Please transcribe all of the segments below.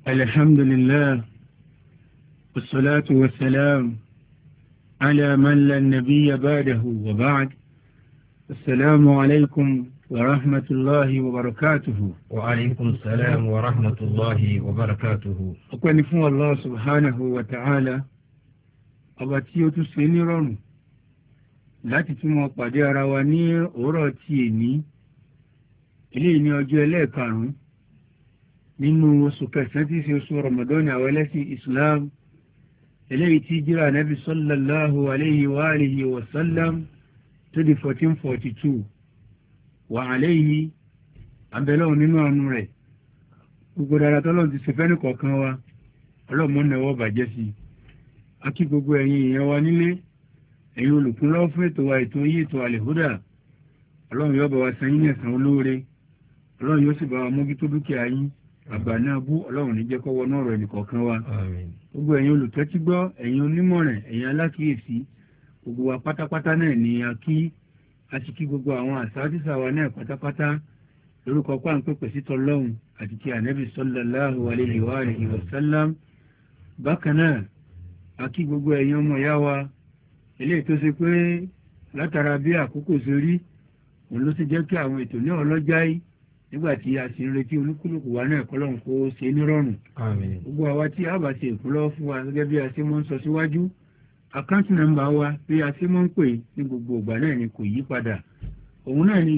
الحمد لله والصلاة والسلام على من لا نبي بعده وبعد. السلام عليكم ورحمة الله وبركاته. وعليكم السلام ورحمة الله وبركاته. أقول نفو الله سبحانه وتعالى أبتي تسيني رون láti tún mọ pàdé ara wa ní òwúrọ̀ tí èní eléyìí ní ọjọ́ ẹlẹ́ẹ̀karùn-ún nínú oṣù kẹsàn-án tí í ṣe oṣù Ramadan àwọn ẹlẹ́sìn Islam eléyìí tí jíra Nabi sallallahu alayhi wa alihi wa sallam tó di 1442 wà alayhi abẹ́lọ́hùn nínú àánú rẹ̀ gbogbo dára tọ́lọ́hùn ti ṣe fẹ́ni kọ̀ọ̀kan wa ọlọ́mọ náwó bàjẹ́ sí a kí gbogbo ẹ̀yin èèyàn wa nílé ẹ̀yin olùkúnlọ́wọ́ fún ètò wa ètò yí ètò àlèhúdà ọlọ́run yóò bá wa san yín ní ẹ̀san olóore ọlọ́run yóò sì bá wa mójútó dúkìá yín àgbà náà bú ọlọ́run ní jẹ́ kó wọnú ọ̀rọ̀ ẹnìkọ̀ọ̀kan wa gbogbo ẹ̀yin olùtẹ́tígbọ́ ẹ̀yin onímọ̀ràn ẹ̀yin alákìyèsí gbogbo wa pátápátá náà ni a kí a sì kí gbogbo àwọn àsáàtìsà wa náà pátápátá lórúkọ páńpẹ́pẹ́ sí tọlọ́hun àti ti ànábì sallallahu alayhi wa alihi wa sallam bákan náà a kí gbogbo ẹ̀yin ọmọ ìyá wa eléyìí tó ṣe pé látara bí àkókò ṣe rí òun ló ti jẹ́ kí àwọn ètò náà lọ́jà yìí nígbà tí a sì ń retí olúkúlùkù wa náà kọ́lọ́hún kó ṣe nírọ̀rùn. gbogbo àwa tí a bá ṣe ìkúnlọ́wọ́ fún wa gẹ́gẹ́ bí a ṣe mọ́ ń sọ síwájú àkáǹtì nọ́mbà wa bí a ṣe mọ́ ń pè ní gbogbo ìgbà náà ni kò yí padà òun náà ni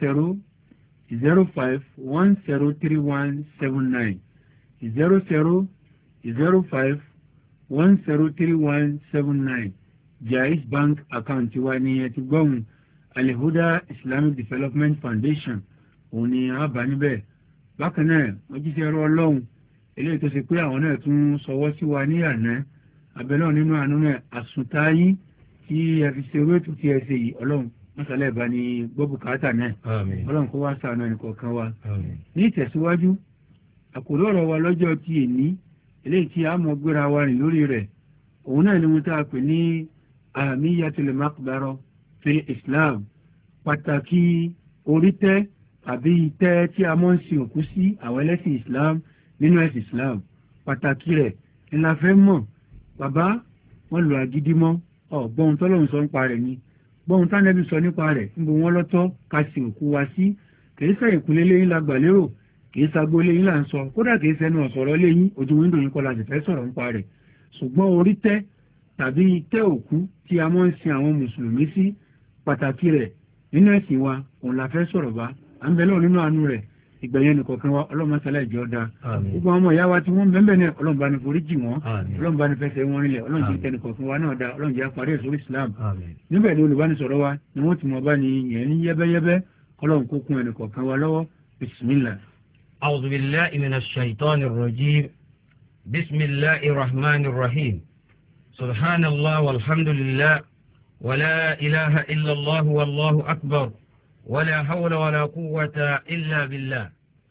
0005103179 0005103179 Jaiz Bank account wa ni ẹ ti gbọ́hùn Al-Huda Islamic Development Foundation òun ni a bá níbẹ̀ bákan náà wọ́n jíṣẹ́ ẹ̀rọ ọlọ́run eléyìí tó ṣe pé àwọn náà tún sọwọ́ sí wa ní àná abẹ́lẹ́ nínú àánú náà àsùntáyí tí ẹ fi ṣe owó ètò tí ẹ ṣe yìí ọlọ́run mọ́sálẹ̀ ìbá ní gbọ́ bùkátà náà ọlọ́run kó wá ṣàánú ẹnì kọ̀ọ̀kan wa ní ìtẹ̀síwájú àkòrí ọ̀rọ̀ wa lọ́jọ́ tí èní eléyìí tí a mọ̀ gbéra wa rìn lórí rẹ̀ òun náà ni mo tá a pè ní ahamiyatul maqbara fil Islam pàtàkì orítẹ́ àbí ìtẹ́ tí a mọ́ ń sin òkú sí àwọn ẹlẹ́sìn Islam nínú ẹ̀sìn Islam pàtàkì rẹ̀ ńlá fẹ́ mọ̀ bàbá wọn lò agídí mọ́ gbọ́n tọ́lọ́run sọ nípa rẹ̀ ni gbọ́n tánẹ́bí sọ nípa rẹ̀ níbo wọn lọ́tọ́ ká sin òkú wa sí kìí sẹ́ ìkúnlé lẹ́yìn la gbà lérò kìí sagbó lẹ́yìn là ń sọ kódà kìí sẹ́nu ọ̀sọ̀rọ̀ lẹ́yìn ojú wíńdò yín kọ́ la sì fẹ́ sọ̀rọ̀ nípa rẹ̀ ṣùgbọ́n orítẹ́ tàbí ìtẹ́ òkú tí a mọ́ ń sin àwọn mùsùlùmí sí pàtàkì rẹ̀ nínú ẹ̀sìn wa òun la fẹ́ sọ̀rọ̀ bá à ń bẹ lọ́wọ́ nínú àánú rẹ̀ ìgbẹ̀yẹn nìkọ̀ọ̀kan wa ọlọ́run masala ìjọ da gbogbo àwọn ọmọ ìyá wa tí wọ́n bẹ́ẹ̀ náà ọlọ́run bá ní forí jì wọ́n ọlọ́run bá ní fẹsẹ̀ wọn rinlẹ̀ ọlọ́run jẹ́ tẹnìkọ̀ọ̀kan wa náà da ọlọ́run jẹ́ àparí ẹ̀sọ́ Islam níbẹ̀ ni olùbánisọ̀rọ̀ wa ni wọ́n ti mọ̀ bá ní yẹn ní yẹ́bẹ́yẹ́bẹ́ ọlọ́run kó kún ẹnìkọ̀ọ̀kan wa lọ́wọ́ bismillah. A'udhu billahi minash shaitanir rajim. Bismillahir rahmanir rahim. Subhanallah walhamdulillah wa la ilaha illallah wallahu akbar. ولا حول ولا قوة إلا بالله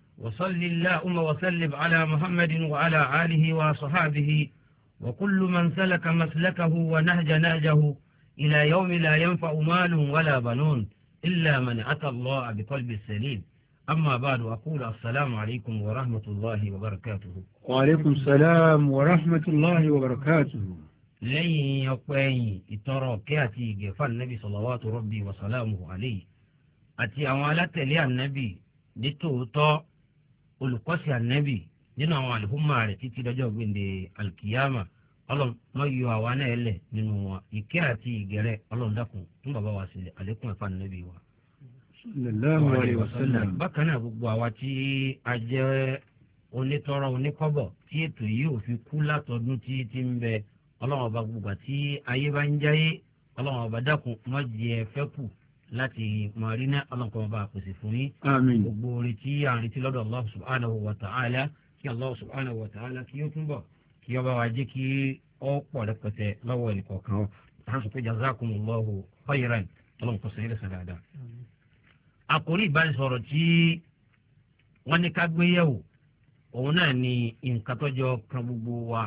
وصل اللهم وسلم على محمد وعلى آله وصحابه وكل من سلك مسلكه ونهج نهجه إلى يوم لا ينفع مال ولا بنون إلا من أتى الله بقلب سليم أما بعد أقول السلام عليكم ورحمة الله وبركاته. وعليكم السلام ورحمة الله وبركاته. لن يقوي إترى كاتي جفال النبي صلوات ربي وسلامه عليه àti àwọn alátẹ̀lé ànábì ní tòótọ́ olùkọ́sí ànábì nínú àwọn àlùfáà rẹ̀ títí dọjọ́ gbèǹde alkiyama ọlọ́run yọ àwa náà lẹ̀ nínú wọn ìkẹ́ àti ìgẹ̀rẹ́ ọlọ́run dákun fún bàbá wa sílẹ̀ àlékún ẹ̀fà ànábì wa. sallallahu alaihi wasallam. bákan náà gbogbo àwa tí a jẹ́ onítọ́rọ̀ oníkọ́bọ̀ tí ètò yìí ò fi kú látọdún tí ń bẹ ọlọ́run ọba gbogbo àti ayé bá ń jáyé ọlọ́run ọba dákun má jẹ́ fẹ́ kù láti mọ̀rínà ọlọ́nkọ́ bá pèsè fún yín. àmín. gbogbo retí àrètí lọ́dọ̀ Allah subhanahu wa ta'ala kí Allah subhanahu wa ta'ala kí ó túnbọ̀ kí ọba wa jẹ́ kí ó pọ̀ rẹpẹtẹ lọ́wọ́ ẹnìkọ̀ọ̀kan ọ̀ àwọn sọ pé jazakumullahu khairan ọlọ́nkọ́ sọ yẹn lẹ́sẹ̀ dáadáa. àkórí ìbánisọ̀rọ̀ tí wọ́n ní ká gbé yẹ̀wò òun náà ni nǹkan tọ́jọ́ kan gbogbo wa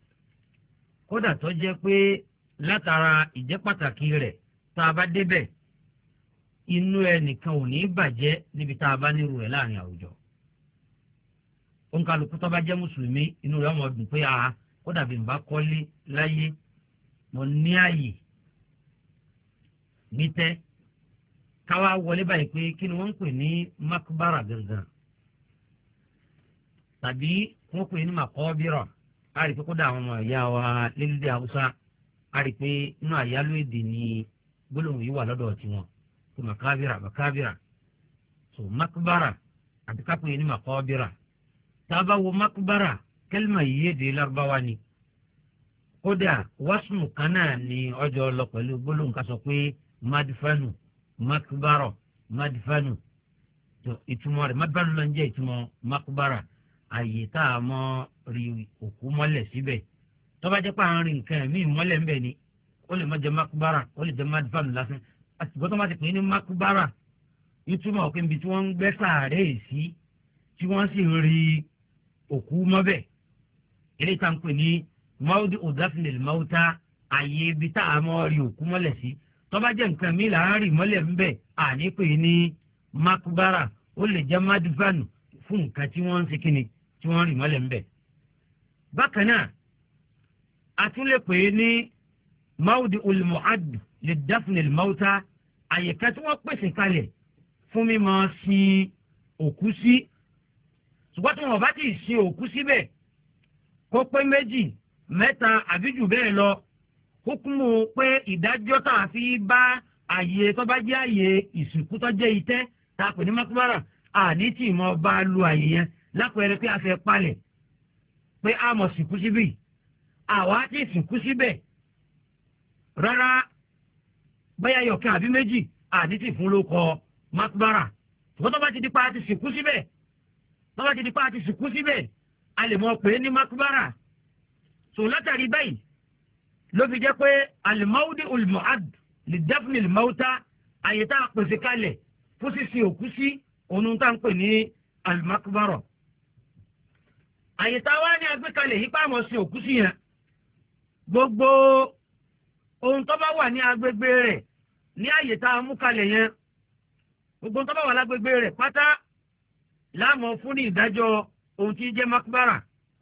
kódà tó jẹ́ pé látara ìjẹ́ pàtàkì rẹ̀ tá a bá débẹ̀ inú ẹnìkan ò ní bàjẹ́ níbi tá a bá nírú rẹ̀ láàrin àwùjọ. òǹkàlùkù tó bá jẹ́ mùsùlùmí inú rẹ̀ ọmọ dùn pé kó dàbí nbà kọ́lé láyé mo ní ààyè nítẹ́ káwá wọlé báyìí pé kí ni wọ́n ń pè ní makbara gangan tàbí wọ́n pè ní makọ́bírà a rí pé kó dà àwọn ọmọ ìyá wa lédè haúsá a rí pé inú àyálò èdè ni gbólóhùn yìí wà lọ́dọ̀ tiwọn pé makabira so makbara àti ká pè ní makọ́bírà tá a bá wo makbara kẹ́lìmà yìí èdè lárúbáwá ni kódà wásùmù kan náà ni ọjọ́ lọ pẹ̀lú gbólóhùn ká sọ pé madifanu makbara madifanu tó ìtumọ̀ rẹ̀ madifanu ló ń jẹ́ ìtumọ̀ makbara àyè tá a mọ̀ rí òkú mọ́lẹ̀ síbẹ̀ tó bá jẹ́ pé àwọn rìn nǹkan ẹ̀mí mọ́lẹ̀ ńbẹ̀ ni ó lè má jẹ́ makbara ó lè jẹ́ madifanu lásán àtìgbọ́ tó má ti pè ní makbara ìtumọ̀ òkè níbi tí wọ́n ń gbẹ́ sàárè sí tí wọ́n sì ń rí òkú mọ́bẹ̀ eléyìí tá à ń pè ní mawdi udafnil mauta àyè ibi tá a mọ̀ rí òkú mọ́lẹ̀ sí tó bá jẹ́ nǹkan mi là ń rí mọ́lẹ̀ ńbẹ̀ àní pè ní makbara ó lè jẹ́ madifanu fún nǹkan tí wọ́n ń ṣe kíni tí wọ́n rí mọ́lẹ̀ ńbẹ̀. bákan náà a tún lè pè é ní mawdi ulmu'ad lidafnil mauta àyíká tí wọ́n pèsè kalẹ̀ fún mímọ́ sin òkú sí ṣùgbọ́n tí wọ́n bá ti sin òkú síbẹ̀ kó pé méjì mẹ́ta àbí jù bẹ́ẹ̀ lọ hukumu pé ìdájọ́ tá a fi bá àyè tó bá jẹ́ àyè ìsìnkú tó jẹ́ itẹ́ tá a pè ní makbara àní tí mo bá lu àyè yẹn lápẹẹrẹ pé a fẹ́ palẹ̀ pé a mọ̀ sìnkú síbí àwa ti sìnkú síbẹ̀ rárá bóyá yọ̀kẹ́ àbí méjì àní tí fún ló kọ makbara ṣùgbọ́n tó bá ti di pa àti sìnkú síbẹ̀ tó bá ti di pa àti sìnkú síbẹ̀ a lè mọ̀ pé ní makbara so látàrí báyìí ló fi jẹ́ pé alimawudi ulmuad lè dafni limauta àyè tá a pèsè kalẹ̀ fún sísìn òkú sí òun tá à ń pè ní alimakbara àyè tá a wá ní agbékalẹ̀ yìí pàmò sí òkú sí yẹn gbogbo ohun tó bá wà ní agbègbè rẹ̀ ní àyè tá a mú kalẹ̀ yẹn gbogbo ohun tó bá wà lágbègbè rẹ̀ pátá láàmú fún ní ìdájọ́ ohun tí jẹ́ makbara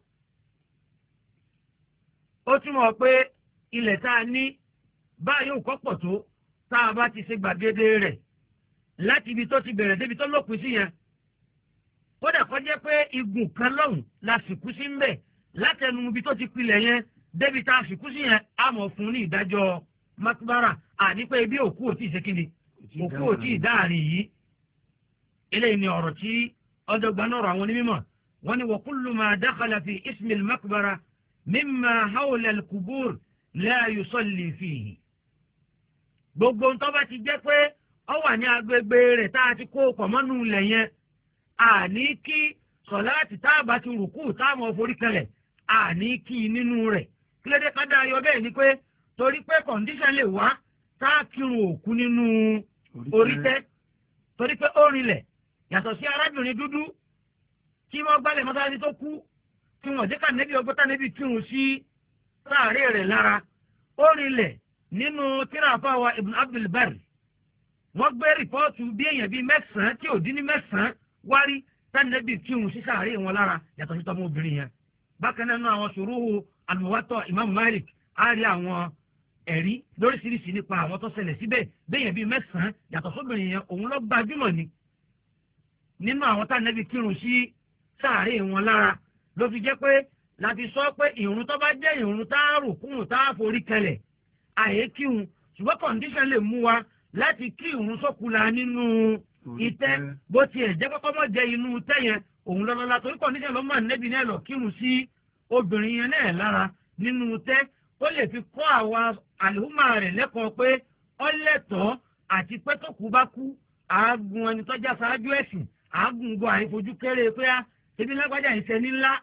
ó túmọ̀ pé ilẹ̀ tá a ní báyìí ò kọ́pọ̀ tó tá a bá ti ṣe gbàgede rẹ̀ láti ibi tó ti bẹ̀rẹ̀ débi tó lópin sí yẹn kódà kó jẹ́ pé igun kan lọ́hùn la sìnkú sí ń bẹ̀ látẹnu ibi tó ti pilẹ̀ yẹn débi tá a sìnkú sí yẹn á mọ̀ fún ní ìdájọ́ makbara àní pé ibi òkú ò tí ì ṣe kíni òkú ò tí ì dáàrin yìí eléyìí ni ọ̀rọ̀ tí ọ̀dọ́gba náà rọ àwọn onímọ̀ wọ́n ní wa kullu ma dakhala fi ismi al-makbara mimma hawla al-qubur la yusalli fihi gbogbo ń tó bá ti jẹ́ pé ó wà ní agbègbè rẹ̀ tá a ti kó pọ̀mọ́nù ilẹ̀ yẹn àní kí sọ̀láàtì tá a bá ti rùkú tá a mọ̀ forí kalẹ̀ àní kí nínú rẹ̀ kílódé kádà ayọ̀ bẹ́ẹ̀ ni pé torí pé kọ̀ǹdíṣàn lè wá tá a kírun òkú nínú orí tẹ́ torí pé ó rinlẹ̀ yàtọ̀ sí arábìnrin dúdú tí wọ́n gbálẹ̀ mọ́tàlásí tó kú tí wọ́n jẹ́ ká nẹ́bí ọgbọ́tà nẹ́bí kírun sí sáàárẹ̀ rẹ̀ lára ó rinlẹ̀ nínú tíráfà wa Ibn Abdul Barr wọ́n gbé rìpọ́ọ̀tù bí èèyàn bíi mẹ́sàn-án tí ò dín ní mẹ́sàn-án wárí tánẹ́bí kírun sí sáàárẹ̀ wọn lára yàtọ̀ sí tọmọ obìnrin yẹn bákan náà àwọn ṣuruhu al-Muwatta Imam Malik á rí àwọn ẹ̀rí lóríṣiríṣi nípa àwọn tó ṣẹlẹ̀ síbẹ̀ béèyàn bíi mẹ́sàn-án yàtọ̀ sóbìnrin yẹn òun ló gbajúmọ̀ ni nínú àwọn tánẹ́bí kírun sí sáàárẹ̀ wọn lára ló fi jẹ́ pé láti sọ pé ìrun tó bá jẹ́ ìrun tá a rùkún tá a forí kẹlẹ̀ àyè kírun ṣùgbọ́n kọ̀ǹdíṣàn lè mú wa láti kí ìrun sókùlà nínú ìtẹ́ bó tiẹ̀ jẹ́ kọ́kọ́ mọ́ jẹ́ inú ìtẹ́ yẹn òun lọ́lọ́lá torí kọ̀ǹdíṣàn lọ́mọ nẹ́bí náà lọ kírun sí obìnrin yẹn náà lára nínú ìtẹ́ ó lè fi kọ́ àwa àlùmọ́ rẹ̀ lẹ́kọ̀ọ́ pé ó lẹ́tọ̀ọ́ àti pé tó kú bá kú àágùn ẹni tọ́jà ṣáájú ẹ̀sìn àágùn gbọ́ àìfojú kéré pé ebi lágbájá ìṣẹ́ni ńlá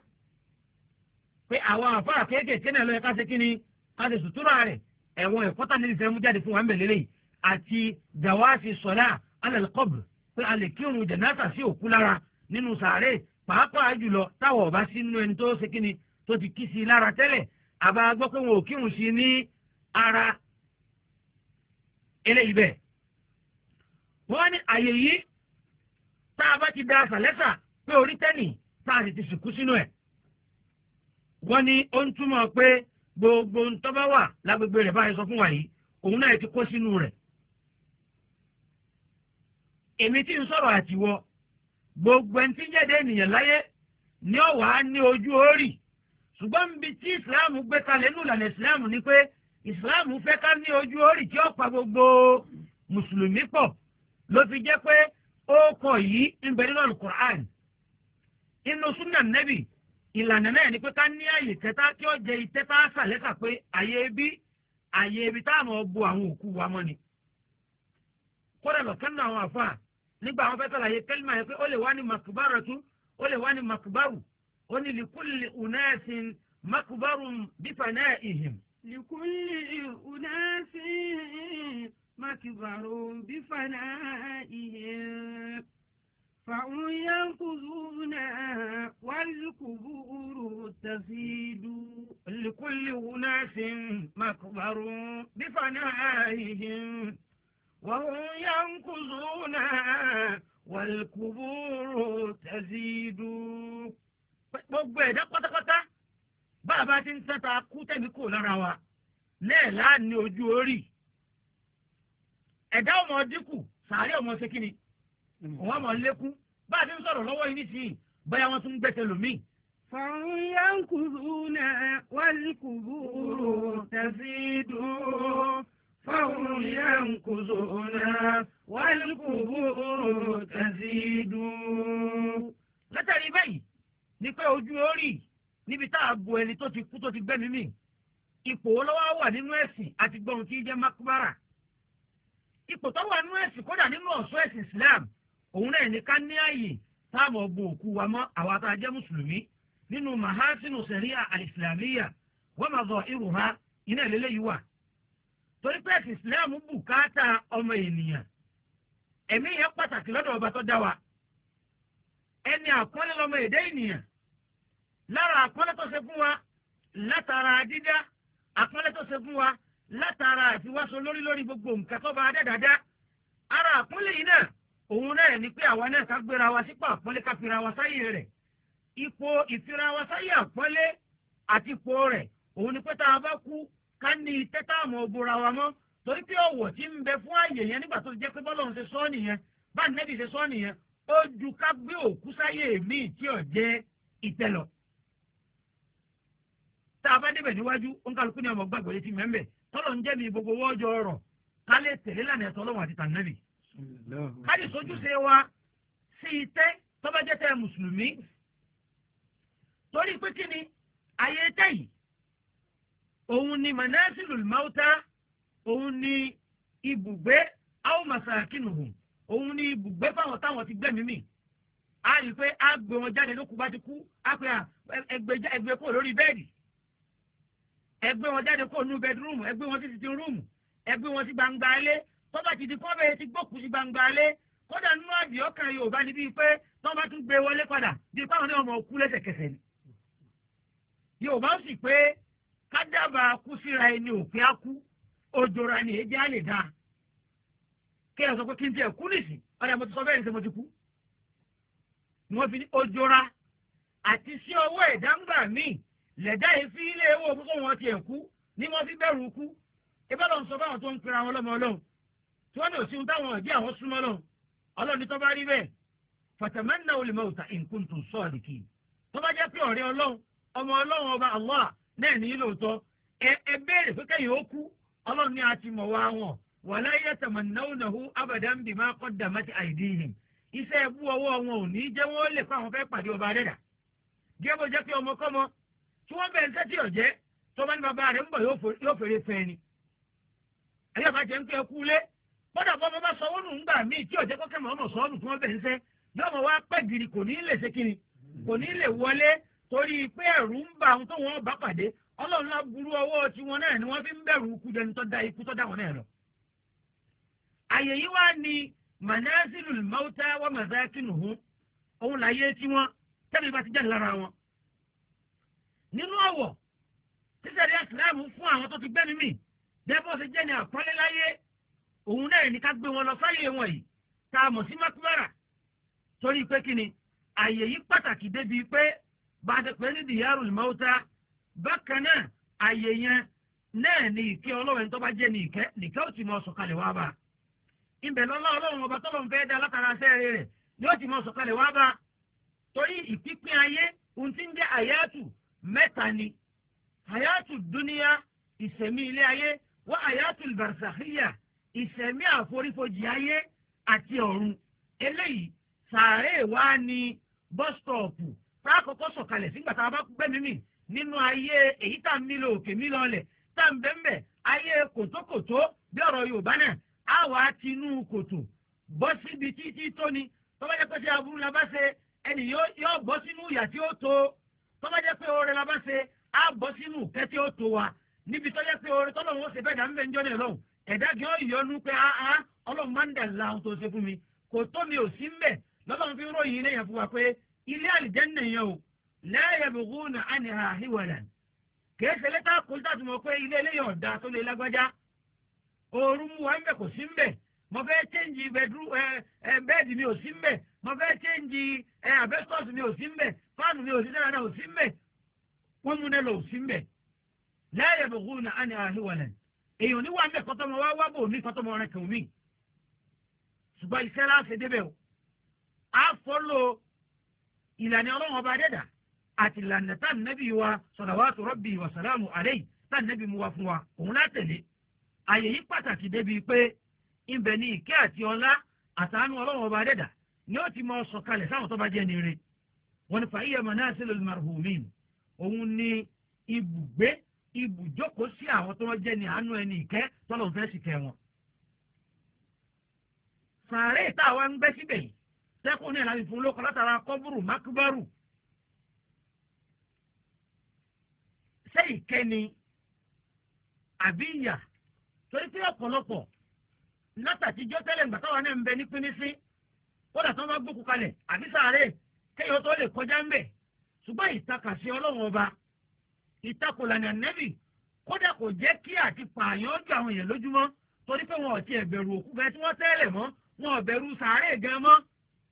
pé àwọn àfáà kéékèèké náà lọ́yẹ ká ṣe kíni ká ṣe sùtúrà rẹ̀ ẹ̀wọ̀n ẹ̀kọ́ tà níbi ìfẹ́ mú jáde fún wa ń bẹ̀ lélẹ́yìí àti jawasi sọ̀lá alal qabr pé a lè kírun jẹ̀nàṣà sí òkú lára nínú sàárè pàápàá jùlọ táwọn ọba sí nínú ẹni tó ṣe kíni tó ti kí sí lára tẹ́lẹ̀ àbá gbọ́ pé wọn ò kírun sí ní ara eléyìí bẹ́ẹ̀. wọ́n ní àyè yìí tá a bá ti da àṣàlẹ́sà pé orí tẹ́nì tá a sì ti sìnkú sínú ẹ̀. wọ́n ní ó ń túmọ̀ pé gbogbo ntọ́ba wà lágbègbè rẹ̀ báyìí sọ fún wa yìí òun náà ti kó sínú rẹ̀. èmi tí ń sọ̀rọ̀ àtiwọ́ gbogbo ẹni tí ń jáde ènìyàn láyé ní ọ̀wá ní ojú orí ṣùgbọ́n níbi tí ìsìláàmù gbé kalẹ̀ nínú ìlànà ìsìláàmù ni pé ìsìláàmù fẹ́ ká ní ojú orí tí ó pa gbogbo mùsùlùmí pọ̀ ló fi jẹ́ pé ó kọ yìí ń bẹ nínú alukur'an inú súnà nẹ́bì ìlànà náà ni pé ká ní àyè kẹta tí ó jẹ ìtẹ́ tá a sàlẹ́sà pé àyè ibi táwọn bu àwọn òkú wa mọ́ ni. kódà lọ́kàn náà àwọn àfa nígbà àwọn fẹ́ sàlàyé kẹ́lìmà yẹn pé ó lè wá ní makubaratu ó lè wá ní makubaru ó ní likulli unasin makubarun bifana'ihim. likulli unasin makubarun bifana'ihim. فهم ينقضون والقبور تزيد لكل أناس مقبر بفنائهم وهم ينقضون والقبور تزيد. gbogbo ẹ̀dá pátápátá bàbá tí ń sẹ́ta kú tẹ̀mí kò lára wa lẹ́ẹ̀lá ní ojú orí ẹ̀dá ọmọ dínkù sàárẹ̀ ọmọ ṣe kíni wọ́n mọ̀ lékún bá a ti ń sọ̀rọ̀ lọ́wọ́ yìí nísìnyí bóyá wọ́n tún ń gbẹ́sẹ̀ lómi. فهم ينقضون والقبور تزيد فهم ينقضون والقبور تزيد. látàrí báyìí ni pé ojú orí níbi tá a bo ẹni tó ti kú tó ti gbẹ́mí mì ipò olówó wà nínú ẹ̀sìn àti gbọ́n tí ń jẹ́ makbara ipò tó wà nínú ẹ̀sìn kódà nínú ọ̀ṣọ́ ẹ̀sìn Islam òun náà ní ká ní ààyè táàmù ọgbọ̀n òkú wa mọ́ àwa tá a jẹ́ mùsùlùmí nínú mahasinu sẹ̀ríà al-islamiyya wa madhahiruha iná ìlélẹ́ yìí wà. torí pé ẹ̀sìn Islam bùkátà ọmọ ènìyàn ẹ̀mí yẹn pàtàkì lọ́dọ̀ ọba tó dá wa ẹni àpọ́nlé lọ́mọ èdè ènìyàn lára àpọ́nlé tó ṣe fún wa látara dídá àpọ́nlé tó ṣe fún wa látara àtiwáṣọ lórí gbogbo nǹkan tó bá dẹ́dàdá ara àpọ́nlé yìí náà òun náà ní pé àwa náà ká gbéra wa sípò àpọ́nlé ká fira wa sáyé rẹ̀ ipò ìfira wa sáyé àpọ́nlé àti ipò rẹ̀ òun ni pé tá a bá kú ká ní itẹ́ tá a mọ̀ bora wa mọ́ torí pé ọ̀wọ̀ tí ń bẹ fún ààyè yẹn nígbà tó jẹ́ pé bọ́lọ́run ṣe sọ́ nìyẹn bá nẹ́bí ṣe sọ́ nìyẹn ó ju ká gbé òkú sáyé míì tí ò jẹ́ ìtẹ́ lọ. tá a bá débẹ̀ níwájú ó ń kálukú ní ọmọ gbàgbọ́ létí mẹ́mbẹ̀ tọ́lọ̀ ń jẹ́ mi gbogbo wọ́ọ́jọ́ ọ̀rọ̀ ká lè tẹ̀lé lànà ẹ̀tọ́ ọlọ́run àti tànàbì. káàdì sojúṣe wa sí itẹ́ tọ́ba jẹ́ tẹ́ mùsùlùmí torí pé kí ni ayé tẹ́ yìí òun ni manasilul mauta òun ni ibùgbé aw masakinuhum òun ni ibùgbé fáwọn táwọn ti gbẹ́mí mì á rí i pé á gbé wọn jáde lókùú bá ti kú á pé ẹgbẹ́ kúrò lórí bẹ́ẹ̀dì ẹgbẹ́ wọn jáde kúrò nínú bẹ́ẹ̀dúrúmù ẹgbẹ́ wọn sí sitting rúùmù ẹgbẹ́ wọn sí gbangba alé tọ́ba ti di kọ́bẹ̀ ti gbókù sí gbangba alé kódà nínú àbí ọkàn Yorùbá níbi pé tọ́ba tún gbé wọlé padà bí káwọn ní ọmọ òkú lẹ́sẹ̀kẹsẹ̀ ni Yorùbá sì pé kádàbà kú síra ẹni òpin á kú òjòrà ni èjì á lè dáa kí ẹ sọ pé kí n tiẹ̀ kú nìsí ọ̀dà mo ti sọ bẹ́ẹ̀ ní sẹ́ mo ti kú ni wọ́n fi ní òjòrà àti sí ọwọ́ ẹ̀dáǹgbà míì lẹ̀dá yìí fi ilé owó kókó wọn tiẹ̀ kú ni wọ́n fi bẹ̀rù kú ibà lọ́n sọ báwọn tó ń pera wọn lọ́mọ Ọlọ́run tí wọ́n ní òsín táwọn ọ̀dí àwọn súnmọ́ lọ́hùn Ọlọ́run ní tó bá rí bẹ́ẹ̀ fatamannawul mawta in kuntum sadiqin tó bá jẹ́ pé ọ̀rẹ́ Ọlọ́run ọmọ Ọlọ́run ọba Allah náà ní lóòótọ́ ẹ béèrè pé kẹ́yìn ó kú Ọlọ́run ní àti mọ̀ wá wọn wala yatamannawnahu abadan bima qaddamat aydihim iṣẹ́ ẹbú ọwọ́ wọn ò ní jẹ́ wọ́n lè fáwọn fẹ́ pàdé ọba rẹ̀dà jẹ́ bó jẹ́ pé ọmọkọ́mọ tí wọ́n bẹ̀rẹ̀ sẹ́tì ọ̀jẹ́ tó bá ní bàbá rẹ̀ ń bọ̀ yóò fèrè fẹ́ ni ẹ̀yọ́ bá jẹ́ ń pẹ́ kú lé kódà bọ́ bá sọ wọ́n nù ń gbà míì tí ọ̀jẹ́ kọ́kẹ́ mọ̀ ọmọ sọ́ọ́nù tí wọ́n bẹ̀rẹ̀ ń sẹ́ yóò mọ̀ wá pẹ́ gidi kò ní lè ṣe kiri kò ní lè wọlé torí pé ẹ̀rù ń bà àwọn tó wọ́n bá pàdé Ọlọ́run náà burú ọwọ́ tiwọn náà ni wọ́n fi ń bẹ̀rù ikú dẹni tó da ikú tó dá wọn náà lọ. àyè yìí wá ní manazilul mauta wa masakinuhum òun láyé tí wọ́n tẹ́lẹ̀ bá ti jáde lára wọn. nínú ọ̀wọ̀ tíṣẹ̀rí ìsìláàmù fún àwọn tó ti gbẹ́mí mì dẹ́bọ̀ ṣe jẹ́ ní àpọ́nlé láyé òun náà ní ká gbé wọn lọ sáyé wọn yìí tá a mọ̀ sí makbara torí pé kí ni àyè yìí pàtàkì débi pé bá a ti pè ní diyarul mauta bákan náà àyè yẹn náà ní ìkẹ́ ọlọ́run tó bá jẹ́ ní ìkẹ́ ó ti mọ sọ̀kalẹ̀ wá bá ibẹ̀ lọ́lá ọlọ́run ọba tọ́lọ́run fẹ́ dá látara sẹ́ẹ̀rẹ́ rẹ̀ ni ó ti mọ sọ̀kalẹ̀ wá bá torí ìpínpín ayé ohun tí ń jẹ́ àyàtù mẹ́ta ni àyàtù dúníyà ìsẹ̀mí ilé ayé wá àyàtù barzakhiya ìsẹ̀mí àforífojì ayé àti ọ̀run eléyìí sàárè wá ní bọ́stọ̀ọ̀pù tá a kọ́kọ́ sọ̀kalẹ̀ sígbà tá a bá gbẹ́mí mì nínú ayé èyí tá a mílò òkè mílò ọlẹ̀ tá a ń bẹ́ẹ̀ ayé kòtókòtó bí ọ̀rọ̀ Yorùbá náà á wà á ti inú kòtò bọ́ síbi títí tó ni tó bá jẹ́ pé ṣe aburú la bá ṣe ẹnì yóò bọ́ sínú ìyà tí ó tó tó bá jẹ́ pé oore la bá ṣe á bọ́ sínú ìkẹ́ tí ó tó wa níbi tó jẹ́ pé oore tọ́lọ́run ó ṣe fẹ́ dà ń bẹ ń jọ́nà lọ́hùn ẹ̀dá kí ó yọnu pé ọlọ́run máa ń dà láhùn tó ṣe fún mi kò tó mi ò sí ń bẹ̀ lọ́lọ́run fi ń ròyìn ilé yẹn fún wa pé ilé àlìjẹ́nnà yẹn o la yabghuna anha hiwalan kìí ṣe lẹ́tà kó sàtú mọ̀ pé ilé eléyìí ọ̀dà tó lè lágbájá ooru mu wa ń bẹ̀ kò sí ń bẹ̀ mo fẹ́ chẹ́ǹjì bẹ́ẹ̀dì mi ò sí ń bẹ̀ mo fẹ́ chẹ́ǹjì abẹ́sọ̀sì mi ò sí ń bẹ̀ fáànù mi ò sí dáadáa ò sí ń bẹ̀ wọ́n mú nílò ò sí ń bẹ̀ la yabghuna anha hiwalan èèyàn ní wà ń bẹ̀ kọ́tọ́mọ wá bò mí kọ́tọ́mọ rẹ̀ kàn mí ṣùgbọ́n iṣẹ́ láti débẹ̀ o á fọ́lọ́ ìlànà ọlọ́run ọba dẹ́dà àti ìlànà tá nẹ́bí wa salawatu rabbi wa salamu alayhi tá nẹ́bí mu wa fún wa òun látẹ̀lé àyè yìí pàtàkì débi pé ibẹ̀ ní ìkẹ́ àti ọlá àtàánú ọlọ́run ọba dẹ́dà ni ó ti mọ sọ̀kalẹ̀ sáwọn tó bá jẹ́ ní ire wọn ni fàáyé manasilul marhumin òun ni ibùgbé ibùjókòó sí àwọn tó wọ́n jẹ́ ní àánú ẹni ìkẹ́ tọ́lọ́run fẹ́ sì kẹ́ wọn. sàárè táwa ń gbé síbẹ̀ yìí sẹ́kùn ní ìlànà ìfún lóko látara kọ́bùrù mákúbárù ṣé ìkẹ́ni àbí ìyà torí pé ọ̀pọ̀lọpọ̀ látàtijọ́ tẹ́lẹ̀ ńgbà táwa náà ń bẹ ní pínísí kódà tó ń bá gbókù kalẹ̀ àbí sàárè kéèyàn tó lè kọjá ń bẹ̀ ṣùgbọ́n ìtakàsí ọlọ́run ọba ìtakòlànà nẹ́bì kódà kò jẹ́ kí àti pààyàn ju àwọn èèyàn lójúmọ́ torí pé wọn ò tiẹ̀ bẹ̀rù òkú gan tí wọ́n tẹ́lẹ̀ mọ́ wọn ò bẹ̀rù sàárè gan mọ́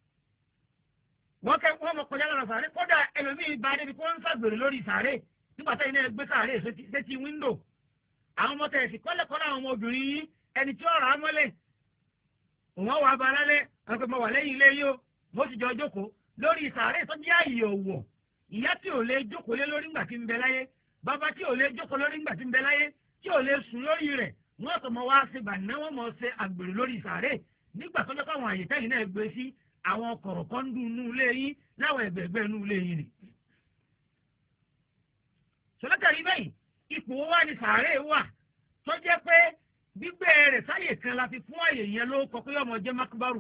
wọ́n mọ̀ kọjá lọ́nà sàárè kódà ẹlòmíì bá débi kó ń ṣàgbèrè lórí sàárè nígbà táyì náà gbé sàárè sétí wíńdò àwọn ọmọ tẹ̀sí kọ́lẹ̀kọ́lẹ̀ àwọn ọmọbìnrin yìí ẹni tí ọ̀rọ̀ amọ́lẹ̀ òun wà bá lálẹ́ àwọn pẹ̀lú wà lẹ́yìn ilé yìí ó mo sì jọ jókòó lórí sàárè tó jẹ́ àyè ọ̀wọ̀ ìyá tí ò lè jókòó lé lórí ńgbà tí ń bẹ láyé bàbá tí ò lè jókòó lórí ńgbà tí ń bẹ láyé tí ò lè sùn lórí rẹ̀ wọ́n tó mọ wá ṣe bàná wọ́n mọ̀ ṣe àgbèrè lórí sàárè nígbà tó jẹ́ káwọn àyè tẹ́yìn náà gbé sí àwọn kọ̀rọ̀kọ́ ń dún inú ilé yín láwọn ẹ̀gbẹ̀gbẹ̀ inú ilé yín ni. sọlátàrí bẹ́yìn ipò wa ni sàárè wà tó jẹ́ pé gbígbé rẹ̀ sáyè kan la fi fún àyè yẹn ló kọ pé ọmọ jẹ́ makbaru.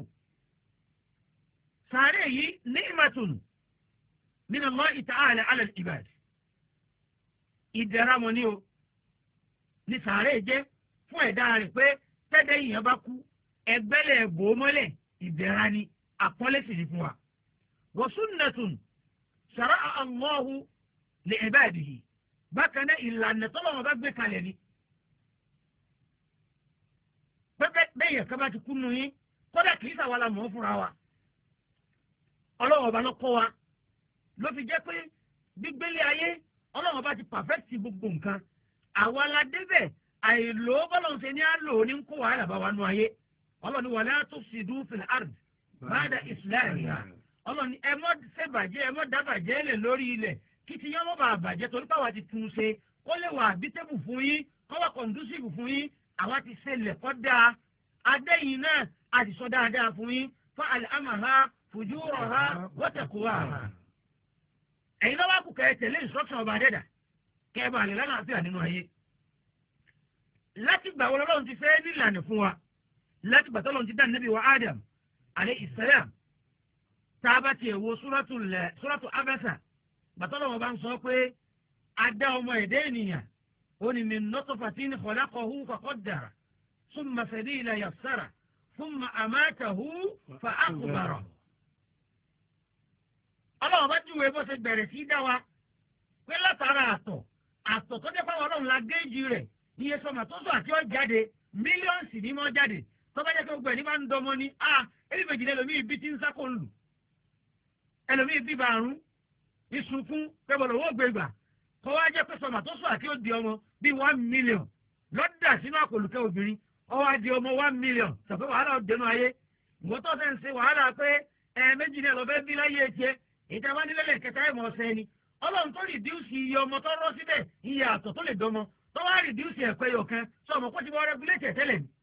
sàárè yìí ni'matun min Allah ta'ala ala al-ibad. ìdẹ̀ra mọ̀ ni o ní sàárè jẹ́ fún ẹ̀dá rẹ̀ pé tẹ́lẹ̀ ìyẹn bá kú ẹgbẹ́lẹ̀ bò mọ́lẹ̀ ìdẹ̀ra ni àpọ́nlé sì ní fún wa. wa sunnatun shara'a Allahu li ibadihi bákan náà ìlànà tọ́lọ́wọ́n bá gbé kalẹ̀ ni. pẹ́pẹ́ bẹ́yẹn kaba ti kúnnu yín kódà kì í sàwálà mọ́ fúnra wa. ọlọ́wọ́n bá lọ kọ́ wa ló fi jẹ́ pé gbígbélé ayé ọlọ́wọ́n bá ti pàfẹ́tì gbogbo nǹkan. àwa la débẹ̀ àìlò bọ́lọ̀ ṣe ní àlò ní kó wàhálà bá wa nú ayé. ọlọ́ni wala tufsidu fil ard ba'da islahiha. ọlọ́ni ẹ mọ́ ṣèbàjẹ́ ẹ mọ́ dábàjẹ́ lẹ̀ lórí ilẹ̀ kí ti yán mọ́ bá bàjẹ́ torí pàwọ́ ti tún un ṣe ó lè wà àbítẹ́bù fún yín kọ́ wà kọ̀ǹdúsìbù fún yín àwa ti ṣe lẹ̀kọ́ dáa adéyìn náà a ti sọ dáadáa fún yín fa alhamaha fujuraha wa taqwaha. ẹ̀yin náà wá kú kẹ́ ẹ tẹ̀lé instruction ọba adẹ́dà kẹ́ ẹ bá lè lálàáfíà nínú ayé. láti gbà wọ́n lọ́run ti fẹ́ nílànà fún wa láti gbà tọ́lọ́run ti dá Nábì wa Adam alayhi salam tá a bá tiẹ̀ wo suratu Abasa gbàtọ́lọ́wọ́ bá ń sọ pé adá ọmọ ẹ̀dá ènìyàn ó ní min nutfatin khalaqahu faqaddara thumma sabila yassara thumma amatahu fa aqbara. ọlọ́wọ́ bá júwèé bó ṣe bẹ̀rẹ̀ sí dá wa pé látara àtọ̀ tó jẹ́ fáwọn ọlọ́run la géèjì rẹ̀ iye sọmọ tó sọ àti ọ̀jáde mílíọ̀nsì ní mọ́ jáde tó bá jẹ́ pé gbogbo ẹ̀ ní máa ń dọmọ ní ebi méjìlél lómi ibi tí ń sákò ń lù. ẹlòmíì bíbá àrùn ìsunkún pẹ̀bọ̀lọ̀ owó gbẹgbà kọ́ wá jẹ́ pé sọmọ tó sọ àti ó di ọmọ bíi 1 million lọ́dà sínú àpòlùkẹ́ obìnrin ọwọ́ àdì ọmọ 1 million sọ̀pẹ́ wàhálà ọ̀dẹ́nu ayé ìwọ́n tó fẹ́ ń ṣe wàhálà pé méjì náà lọ́fẹ́ bí láyé tiẹ̀ ìta bá nílẹ̀ kẹta ẹ̀mọ́ ọ̀sẹ̀ ni ọlọ́run tó rìdíùsì iye ọmọ tó rọ́ síbẹ̀ iye àtọ̀ tó lè dọ́mọ tó wá rìdíùsì ẹ̀pẹ́ yọ̀kan sọmọ kó ti wọ́n rẹ́gúlétì tẹ́lẹ̀ ni.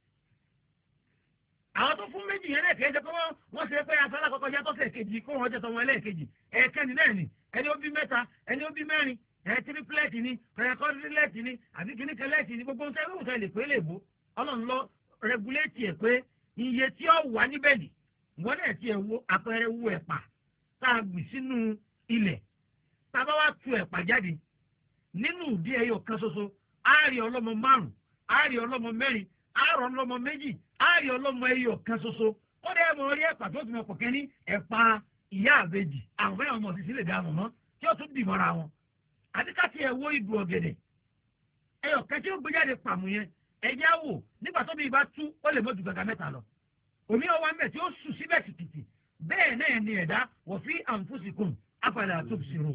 àwọn tó fún méjì yẹn lẹ́ẹ̀kẹ́ jẹ́ pé wọ́n ṣe pé afẹ́lá kọ́kọ́ yá tọ́sẹ̀ kejì kó wọ́n jẹ́ tọmọ ẹlẹ́ẹ̀kejì ẹ̀ẹ́kẹ́ni náà ni ẹni ó bí mẹ́ta ẹni ó bí mẹ́rin tírípìlẹ̀tì ni pẹ̀rẹ̀kọ́dílẹ̀tì ni àbí kíníkẹ́lẹ́tì ni gbogbo nǹkan ìwòsàn lè pé lè bó ọlọ́run lọ rẹ́gúlétì ẹ̀ pé iye tí ó wà níbẹ̀ ni wọ́n dẹ̀ ti ẹ̀ wo àpẹẹrẹ wu ẹ̀pà tá a gbìn sínú ilẹ̀ tá a bá wá tu ẹ̀pà jáde nínú ìdí ẹyọ kan ṣoṣo á rí ọlọ́mọ 5 á rí ọlọ́mọ 4 á rọ ọlọ́mọ 2 á rí ọlọ́mọ ẹyọ kan ṣoṣo ó dẹ̀ mọ̀ rí ẹ̀pà tó ti mọ̀ pọ̀kẹ́ ní ẹ̀pà ìyá àbejì àwọn fẹ́ràn ọmọ òsì sílẹ̀ dáhùn mọ́ tí ó tún dì mọ́ra wọn àdíkàtì ẹ̀ wo ìdù ọ̀gẹ̀dẹ̀ ẹyọ kẹ́tí ó gbé jáde pàmò yẹn ẹ̀jẹ̀ á wò nígbà tó bí ibà tú ó lè mọ́ ju gàgà mẹ́ta lọ omi ọwọ́ mẹ́ tí ó sùn síbẹ̀ tìtìtì bẹ́ẹ̀ náà ni ẹ̀dá wọ̀ fi anfusikum afala tubsirun.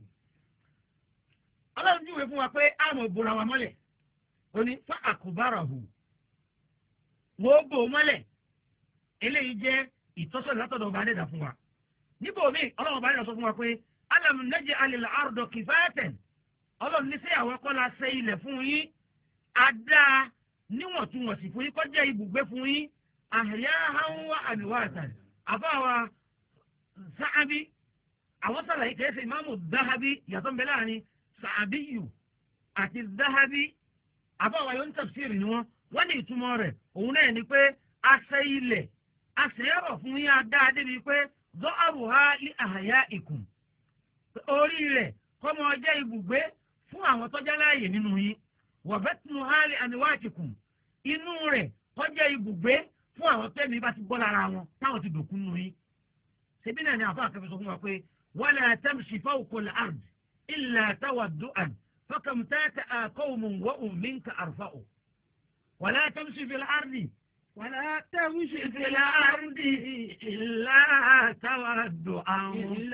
ọlọ́run júwe fún wa pé àmọ̀ ìbora wa mọ́lẹ̀ ó ní fa akbarahu wọ́n bò mọ́lẹ̀ eléyìí jẹ́ ìtọ́sọ̀rọ̀ látọ̀dọ̀ ọba adẹ́dà fún wa níbo mi ọlọ́run ọba adẹ́dà sọ fún wa pé alam naj'al al-arda kifatan ọlọ́run ní sẹ́yàwó kọ́ la ṣe ilẹ̀ fún yín adá níwọ̀ntúnwọ̀nsì fún yín kọjá ibùgbé fún yín ahyahan wa amwatan àbáwa Sa'abi àwọn sàlàyé kẹsẹ̀ ìmáàmù Zahabi yàtọ̀ mbẹ́ láàrin Sa'abiyu àti Zahabi àbáwa yóò ń tafsir ni wọ́n ní ìtumọ̀ rẹ̀ òun náà ni pé àṣẹ ilẹ̀ àṣẹ ẹ̀rọ̀ fún yín adá débi pé da'aruha li ahyaikum orí rẹ̀ kọ́mọ ọjọ́ ibùgbé fún àwọn tọ́jà láàyè nínú yín wa batnuha li anwatikum inú rẹ̀ kọjá ibùgbé fún àwọn tẹ́mi bá ti bọ́ lára wọn táwọn ti dòkú nù yín. ṣebí náà ni àfa àkẹ́fẹ́ sọ fún wa pé wala tamshi fawqa al-ard illa tawaddu'an fakam tata'a qawmun wa hum minka arfa'u. wala tamshi fil ardi ولا تمشي في الأرض إلا تودعا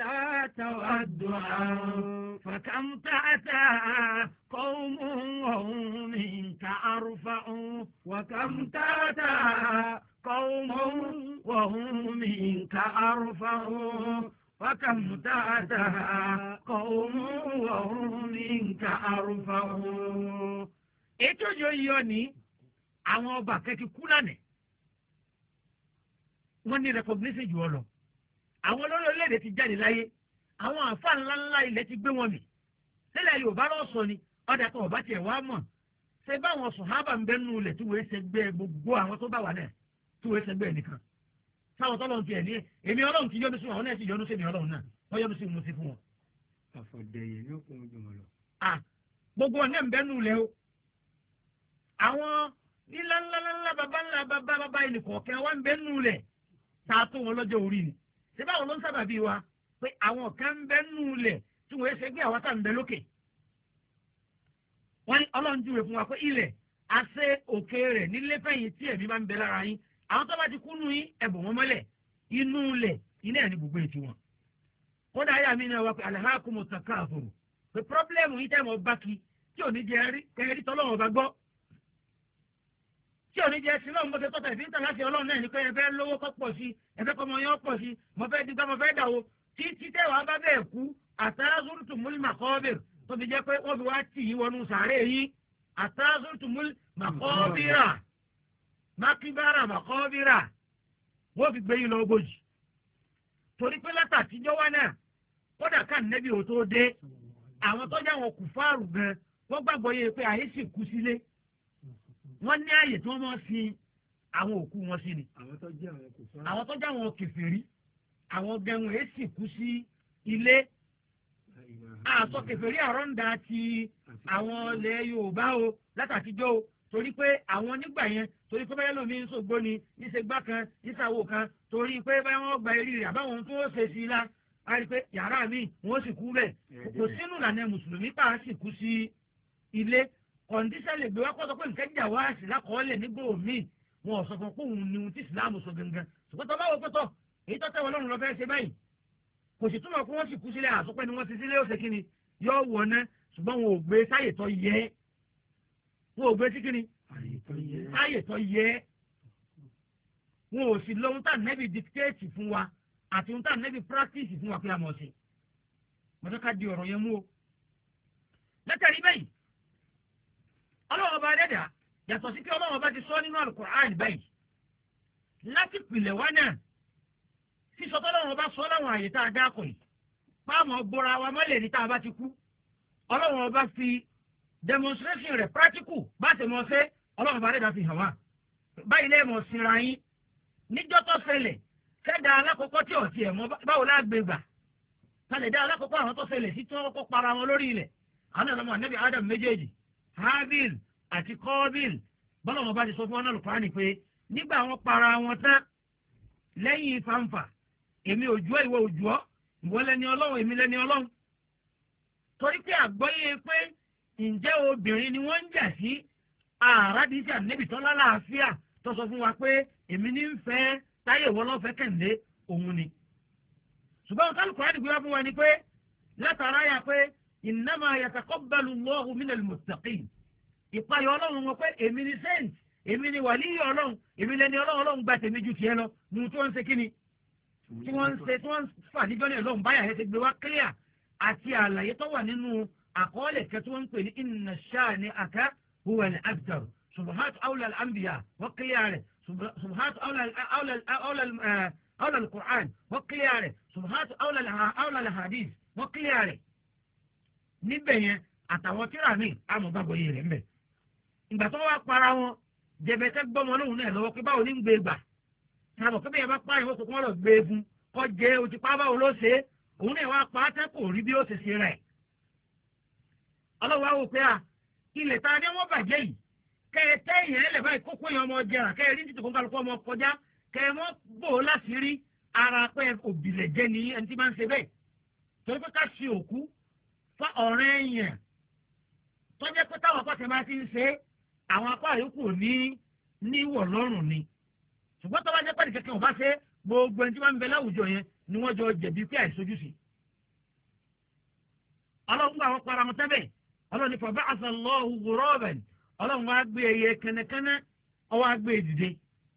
فكم تأتى قوم وهم منك أرفع وكم تأتى قوم وهم منك أرفع وكم تأتى قوم وهم منك أرفع. ètò yóò ní àwọn ọba kẹ́kẹ́ kú lánàá wọ́n ní recognition jù ọ lọ àwọn olórí orílẹ̀-èdè ti jáde láyé àwọn àfa ńláńlá ilẹ̀ ti gbé wọn mì sílẹ̀ Yorùbá lọ sọ ni ọ̀dà kan ọ̀bá tiẹ̀ wá mọ̀ ṣé báwọn sọ̀hábà ń bẹ́ nù lẹ̀ tí wọ́n ṣe gbé gbogbo àwọn tó bá wà náà tí wọ́n ṣe gbé nìkan sáwọn tọ́lọ́run tiẹ̀ ní èmi Ọlọ́run ti yọ́nú sí wọn àwọn náà ti yọ́nú sí mi Ọlọ́run náà wọ́n yọ́nú sí mi sí fún wọn. àfọ̀dẹ̀yẹ yóò kún ojú wọn lọ. gbogbo ọ̀nà ń bẹ́ nù lẹ̀ o àwọn ńláńláńlá bàbá ẹnìkọ̀ọ̀kan wá ń bẹ́ nù lẹ̀ tá a tó wọn lọ́jọ́ orí ni ṣé báwo ló ń sábà bí wa pé àwọn kan ń bẹ nù lẹ̀ tí wọ́n ṣe gbé àwọn tá à ń bẹ lókè wọ́n ní Ọlọ́run júwe fún wa pé ilẹ̀ àṣẹ òkè rẹ̀ nílé fẹ̀yìn tí ẹ̀mí bá ń bẹ lára yín àwọn tó bá ti kú nù yín ẹ̀bùn wọn mọ́lẹ̀ inú lẹ̀ iná ẹ̀ ní gbogbo ètò wọn. kódà ayé mi náà wá pé alhakumu takafuru pé pírọ́blẹ́mù yìí tẹ́ mọ́ bá kí tí ò ní jẹ́ kẹ́rì tọ́lọ́wọ́n bá gbọ́ tí ò ní jẹ́ sí lọ́wọ́ mọ́tò tọ́tà ìfíntàn láti Ọlọ́run náà ní pé ẹ̀fẹ́ lówó kọ́ pọ̀ sí ẹ̀fẹ́ kọ́mọ yẹn pọ̀ sí mo fẹ́ digbá mo fẹ́ dàwó tí tẹ́wàá bá bẹ́ẹ̀ kú àtàzùrùtù múlì màkọ́bìr tó fi jẹ́ pé wọ́n fi wá tì í wọnú sàárè yín àtàzùrùtù múlì màkọ́bìrà mákìbára màkọ́bìrà wọ́n fi gbé yín lọ ogójì torí pé látàtijọ́ wá náà kódà ká nẹ́bí ò tó dé àwọn tọ́jà wọn kù fáàrù gan wọ́n gbàgbọ́ yẹ pé àyè sì kú sílé wọ́n ní àyè tí wọ́n máa fi àwọn òkú wọn sí ni. àwọn tó jẹ́ àwọn kèfèrí àwọn gẹ̀wọ̀n èé sì kú sí ilé. àṣọ kèfèrí àrọ́ǹda ti àwọn ilẹ̀ Yorùbá o látàtijọ́ o torí pé àwọn nígbà yẹn torí pé báyọ̀ lómi ń sògbó ni níṣẹ́gbá kan níṣàwò kan torí pé báyọ̀ wọ́n gba eré rẹ̀ àbáwọn tó ṣe sí i la a rí i pé yàrá mi wọ́n sì kú bẹ́ẹ̀ kò sínú ìlànà mùsùlùmí pa á sì kú sí ilé kọ̀ǹdíṣẹ́ lè gbé wá kọ́ sọ pé nǹkan jà wá sí lákọọ́lẹ̀ nígbà òmíì wọn ò sọ fún pé òun ni ohun tí ìsìláàmù sọ gangan ṣùgbọ́n tó bá wọ pẹ́tọ̀ èyí tó tẹ́wọ́ lọ́rùn lọ fẹ́ ṣe báyìí kò sì túmọ̀ fún wọn sì kú sílẹ̀ àsopẹ́ ni wọ́n ti sílẹ̀ ó ṣe kíni yọ wọ̀ ná ṣùgbọ́n wọn ò gbé sáyè tó yẹ wọn ò gbé sí kíni sáyè tó yẹ wọn ò sì lóhun tá nẹ́bí dictate fún wa àti ohun tá nẹ́bí practice fún wa pé a mọ̀ sí mọ̀tọ́ ká di ọ̀rọ̀ yẹn mú o. lẹ́tàrí báyìí ọlọ́wọ́ bá dẹ́dà yàtọ̀ sí pé ọlọ́wọ́ bá ti sọ nínú Al-Qur'an báyìí láti pìlẹ̀ wá náà sísọ tọ́lọ́wọ́ bá sọ láwọn àyè tá a dá kọ̀ yìí páàmọ̀ gbọ́ra wa mọ́lẹ̀ ní tá a bá ti kú ọlọ́wọ́ bá fi demonstration rẹ̀ practical bá ti mọ̀ ṣe ọlọ́wọ́ bá dẹ́dà fi hàn wá báyìí lẹ́ẹ̀mọ̀ sinra yín níjọ́ tó ṣẹlẹ̀ fẹ́dà alákọ̀ọ́kọ́ tí ọ̀tí ẹ̀ mọ́ báwo lágbè gbà kálẹ̀ dá alákọ̀ọ́kọ́ àwọn tó ṣẹlẹ̀ sí tí wọ́n kọ́kọ́ para wọn lórí ilẹ̀ àwọn ọ̀nà ànábì Adam méjèèjì Habil àti Qabil bọ́lá wọn bá ti sọ fún wọn náà Al-Qur'ani pé nígbà wọn para wọn tán lẹ́yìn fanfa èmi òjò ìwọ òjò ìwọ lẹni Ọlọ́run èmi lẹni Ọlọ́run torí pé àgbọ́yé pé ǹjẹ́ obìnrin ni wọ́n ń jà sí àràdìsí ànábì tó lálàáfíà tó sọ fún wa pé èmi ní ń fẹ́ táyé ìwọ lọ́fẹ́ kẹ̀ǹdé òun ni ṣùgbọ́n Al-Qur'ani gbé wá fún wa ni pé látara yà pé innama yataqabbalu Allahu minal muttaqin ìpayọ̀ Ọlọ́run wọn pé èmi ni saint èmi ni wàlíyé Ọlọ́run èmi lẹni Ọlọ́run gba tèmi ju tiẹ̀ lọ ní tí wọ́n ń ṣe kíni tí wọ́n ń fà níjọ́ ní Ọlọ́run báyà ẹ̀ ti gbé wá clear àti àlàyé tó wà nínú àkọọ́lẹ̀ kẹ́ tí wọ́n ń pè ní inna shani'aka huwa al-abtar subhatu awla al-anbiya wọ́n clear rẹ̀ subhatu awla al-Qur'an wọ́n clear rẹ̀ subhatu awla al-hadith wọ́n clear rẹ̀ níbẹ̀ yẹn àtàwọn tíra mi àmọ̀gbàgbọ́ yìí rẹ̀ ń bẹ̀. ìgbà tó wá para wọn jẹ̀bẹ̀tẹ̀ gbọ́mọ lóhùn náà lọ́wọ́ pé báwo ní ń gbé gbà sábà pé bẹ́ẹ̀ bá pààyàn wọ́n kò kọ́ lọ gbé e fún kọ́ jẹ́ o ti pa báwo ló ṣe é òun náà wá pa á tẹ́ kò rí bí ó ṣe ṣe rẹ̀. ọlọ́wọ́ wò pé ilẹ̀ tá a ní wọ́n bàjẹ́ yìí kẹ́ ẹ tẹ́ ìyẹn lẹ̀ báyìí kókó yẹn ọmọ jẹrà kẹ́ ẹ rí títí kónkálukú ọmọ kọjá kẹ́ ẹ mọ́ bò ó láti rí ara pé òbílẹ̀ jẹ́ ni ẹni tí máa ń ṣe bẹ́ẹ̀ torí pé ká ṣe òkú fún ọ̀rẹ́ yẹn tó jẹ́ pé táwọn apáṣẹ máa ti ń ṣe àwọn apá yòókù ní wọ̀ lọ́rùn ni ṣùgbọ́n tó bá jẹ́ pẹ́ẹ́nì kẹ́kẹ́ wọn bá ṣe gbogbo ẹni tí wọ́n ń bẹ láwùjọ yẹn ni wọ́n jọ jẹ̀bi pé àìsójúṣe. ọlọ́run gba àwọn para wọn tẹ́bẹ̀ ọlọ́run ní fọ̀bá àṣàlọ́hù ghuraban ọlọ́run wá gbé ẹyẹ kẹ́nẹ́kẹ́nẹ́ ọwọ́ á gbé dìde.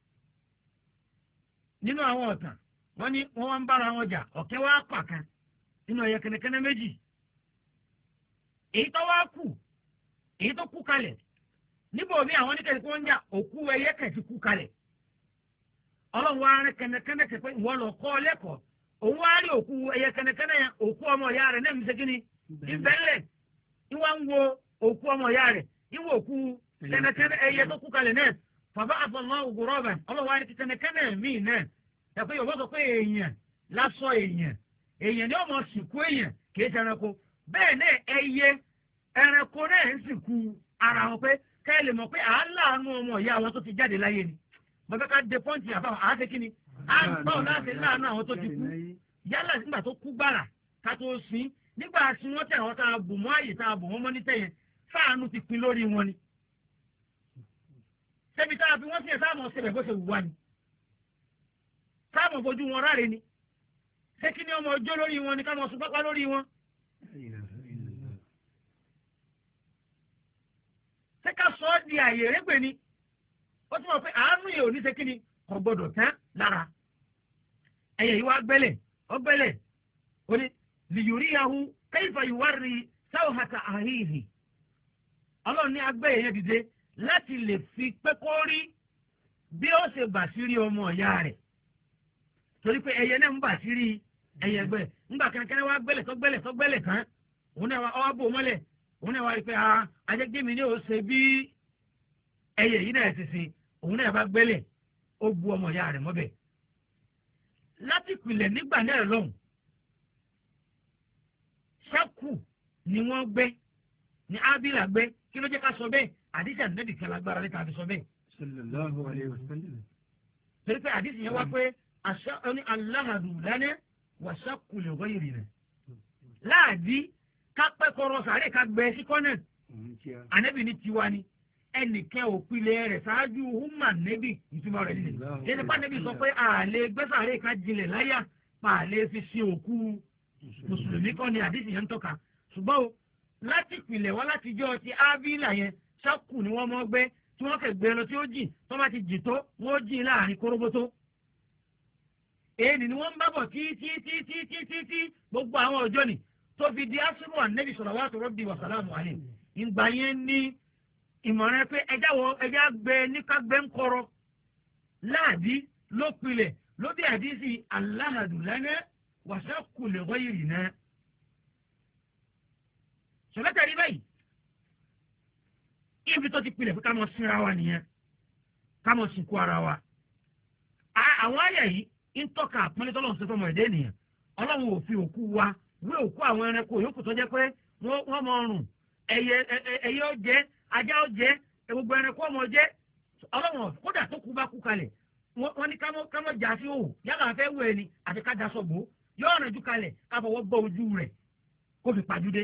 nínú àwọn ọ̀tàn wọ́n ní wọ́n wá ń bára wọn jà ọ̀kẹ́ wá pàkan nínú ẹyẹ kẹ́nẹ́kẹ́nẹ́ méjì. èyí tó wá kù èyí tó kú kalẹ̀ níbo mi àwọn oníkẹ́ni kí wọ́n ń jà òkú ẹyẹ kẹ̀sì kú kalẹ̀ ọlọ́run wá rẹ kẹ́nẹ́kẹ́nẹ́ kẹ́ pé ìwọ lọ kọ́ lẹ́kọ̀ọ́ òun wá rí òkú ẹyẹ kẹ́nẹ́kẹ́nẹ́ yẹn òkú ọmọ ìyá rẹ̀ náà ń ṣe kíni ìbẹ́lẹ̀ ìwà ń wo òkú ọmọ ìyá rẹ̀ ìwọ òkú kẹ́nẹ́kẹ́nẹ́ ẹyẹ tó kú kalẹ̀ náà bàbá àfọlọ́ ògùrọ̀bà ọlọ́run wá rí kẹ́nẹ́kẹ́nẹ́ míì náà ẹ pé yorùbá sọ pé èèyàn lásọ èèyàn ni ọmọ sìnkú èèyàn kì í ṣe ẹranko bẹ́ẹ̀ náà ẹyẹ ẹranko náà ń sìnkú ara wọn pé kẹ́ ẹ lè mọ̀ pé à ń láàánú ọmọ ìyá wọn tó ti jáde láyé ni bàbá ká de pọ́ǹtì àbáwọn àá ṣe kí ni à ń báwọn láti láàánú àwọn tó ti kú yálà nígbà tó kú gbàrà ká tó sin nígbà tí wọ́n tẹ̀ àwọn tá a bù mọ́ àyè tá a bù wọ́n mọ́ ní tẹ̀yẹn sáànù ti pin lórí wọn ni ṣebí tá a fi wọ́n sí ẹ̀ sáàmù ọ̀sẹ̀ rẹ̀ bó ṣe wù wá ni sáàmù fojú wọn ráre ni ṣé kí ni ọmọ ọjọ́ lórí wọn ni ká mọ̀ sùn pápá lórí wọn. ṣé ká sọ ọ́ di àyè rẹ́gbẹ̀ ni ó tún wọ́n pé àánú yìí ò ní ṣe kí ni kò gbọdọ̀ tán lára ẹ̀yẹ yìí wá gbẹ́lẹ̀ ọgbẹ́lẹ̀ ó ní lìyòríyàwó kayfa yuwarri sawhata ahihi ọlọ́run ní agbẹ́yẹ yẹn dìde láti lè fi pé kó rí bí ó ṣe bàṣírí ọmọ ìyá rẹ̀ torí pé ẹyẹ náà ń bàṣírí ẹyẹ gbẹ ńgbà kẹ́nẹ́kẹ́nẹ́ wá gbẹ́lẹ̀ tó gbẹ́lẹ̀ kan òun náà wá bò mọ́lẹ̀ òun náà wá rí pé ajẹ́gbẹ́mi ní ó ṣe bí ẹyẹ yìí náà ti sin òun náà bá gbẹ́lẹ̀ ó bu ọmọ ìyá rẹ̀ mọ́bẹ̀ láti pìlẹ̀ nígbà náà lọ́hùn ṣáàkù ni wọ́n gbẹ́ ni ábílà gbẹ́ kí ló jẹ́ ká sọ bẹ́ẹ̀ àdìsí àdínẹ́bì kan lágbára níta àti sọ bẹ́ẹ̀. sallallahu alayhi wa sallam. torí pé àdìsí yẹn wá pé àṣà oní aláhàdù lánàá wà ṣáàkù lè wáyé rìn rẹ̀ láàdí ká pẹ́ kọ́rọ́ sàárè ká gbẹ sí kọ́nà ànẹ́bì ní tiwa ni ẹnìkẹ́ òpìlẹ̀ rẹ̀ ṣáájú húmà nẹ́bì ìtumọ̀ rẹ̀ nílẹ̀ yẹn nípa nẹ́bì sọ pé àlè gbẹ́sàárè ká jinlẹ̀ láyà pa àlè fi sin òkú mùsùlùmí kọ́ ni àdìsí yẹn ń tọ́ka ṣùgbọ́n o láti ìpìlẹ̀ wá láti jọ́ ti ábílà yẹn ṣáàkù ni wọ́n mọ́ gbé tí wọ́n kẹ̀ gbé lọ tí ó jìn tó bá ti jì tó wọ́n jìn láàrin kóróbótó. èyí ni wọ́n ń bá bọ̀ tí gbogbo àwọn ọjọ́ ni tó fi di asúrù ànẹ́bí salawatu rabbi wa salamu alayhi. ìgbà yẹn ní ìmọ̀ràn pé ẹja gbé níkàgbé ń kọ́rọ́ láàbí ló pilẹ̀ ló bí àdísì aláhàdù lana wa shakku li ghayrina. sọ̀lẹ́tàrí báyìí ibi tó ti pilẹ̀ fún ká mọ̀ sínra wa nìyẹn ká mọ̀ sìnkú ara wa. àwọn àyà yìí ń tọ́ka àpọ́nlé tọ́lọ́run ṣe fọmọ ẹ̀dẹ́ ènìyàn ọlọ́run ò fi òkú wa wé òkú àwọn ẹranko yòókù tó jẹ́ pé wọ́n mọ ọrùn ẹyẹ ọjẹ́ ajá ọjẹ́ gbogbo ẹranko ọmọ ọjẹ́ ọlọ́run kódà tó kú bá kú kalẹ̀ wọ́n ní kámọ́ jà sí òhù yálà fẹ́ wẹ̀ ni àti ká daṣọ bò yóò rìn jù kalẹ̀ ká fọwọ́ gbọ́ ojú rẹ̀ kó fi pàjúdé.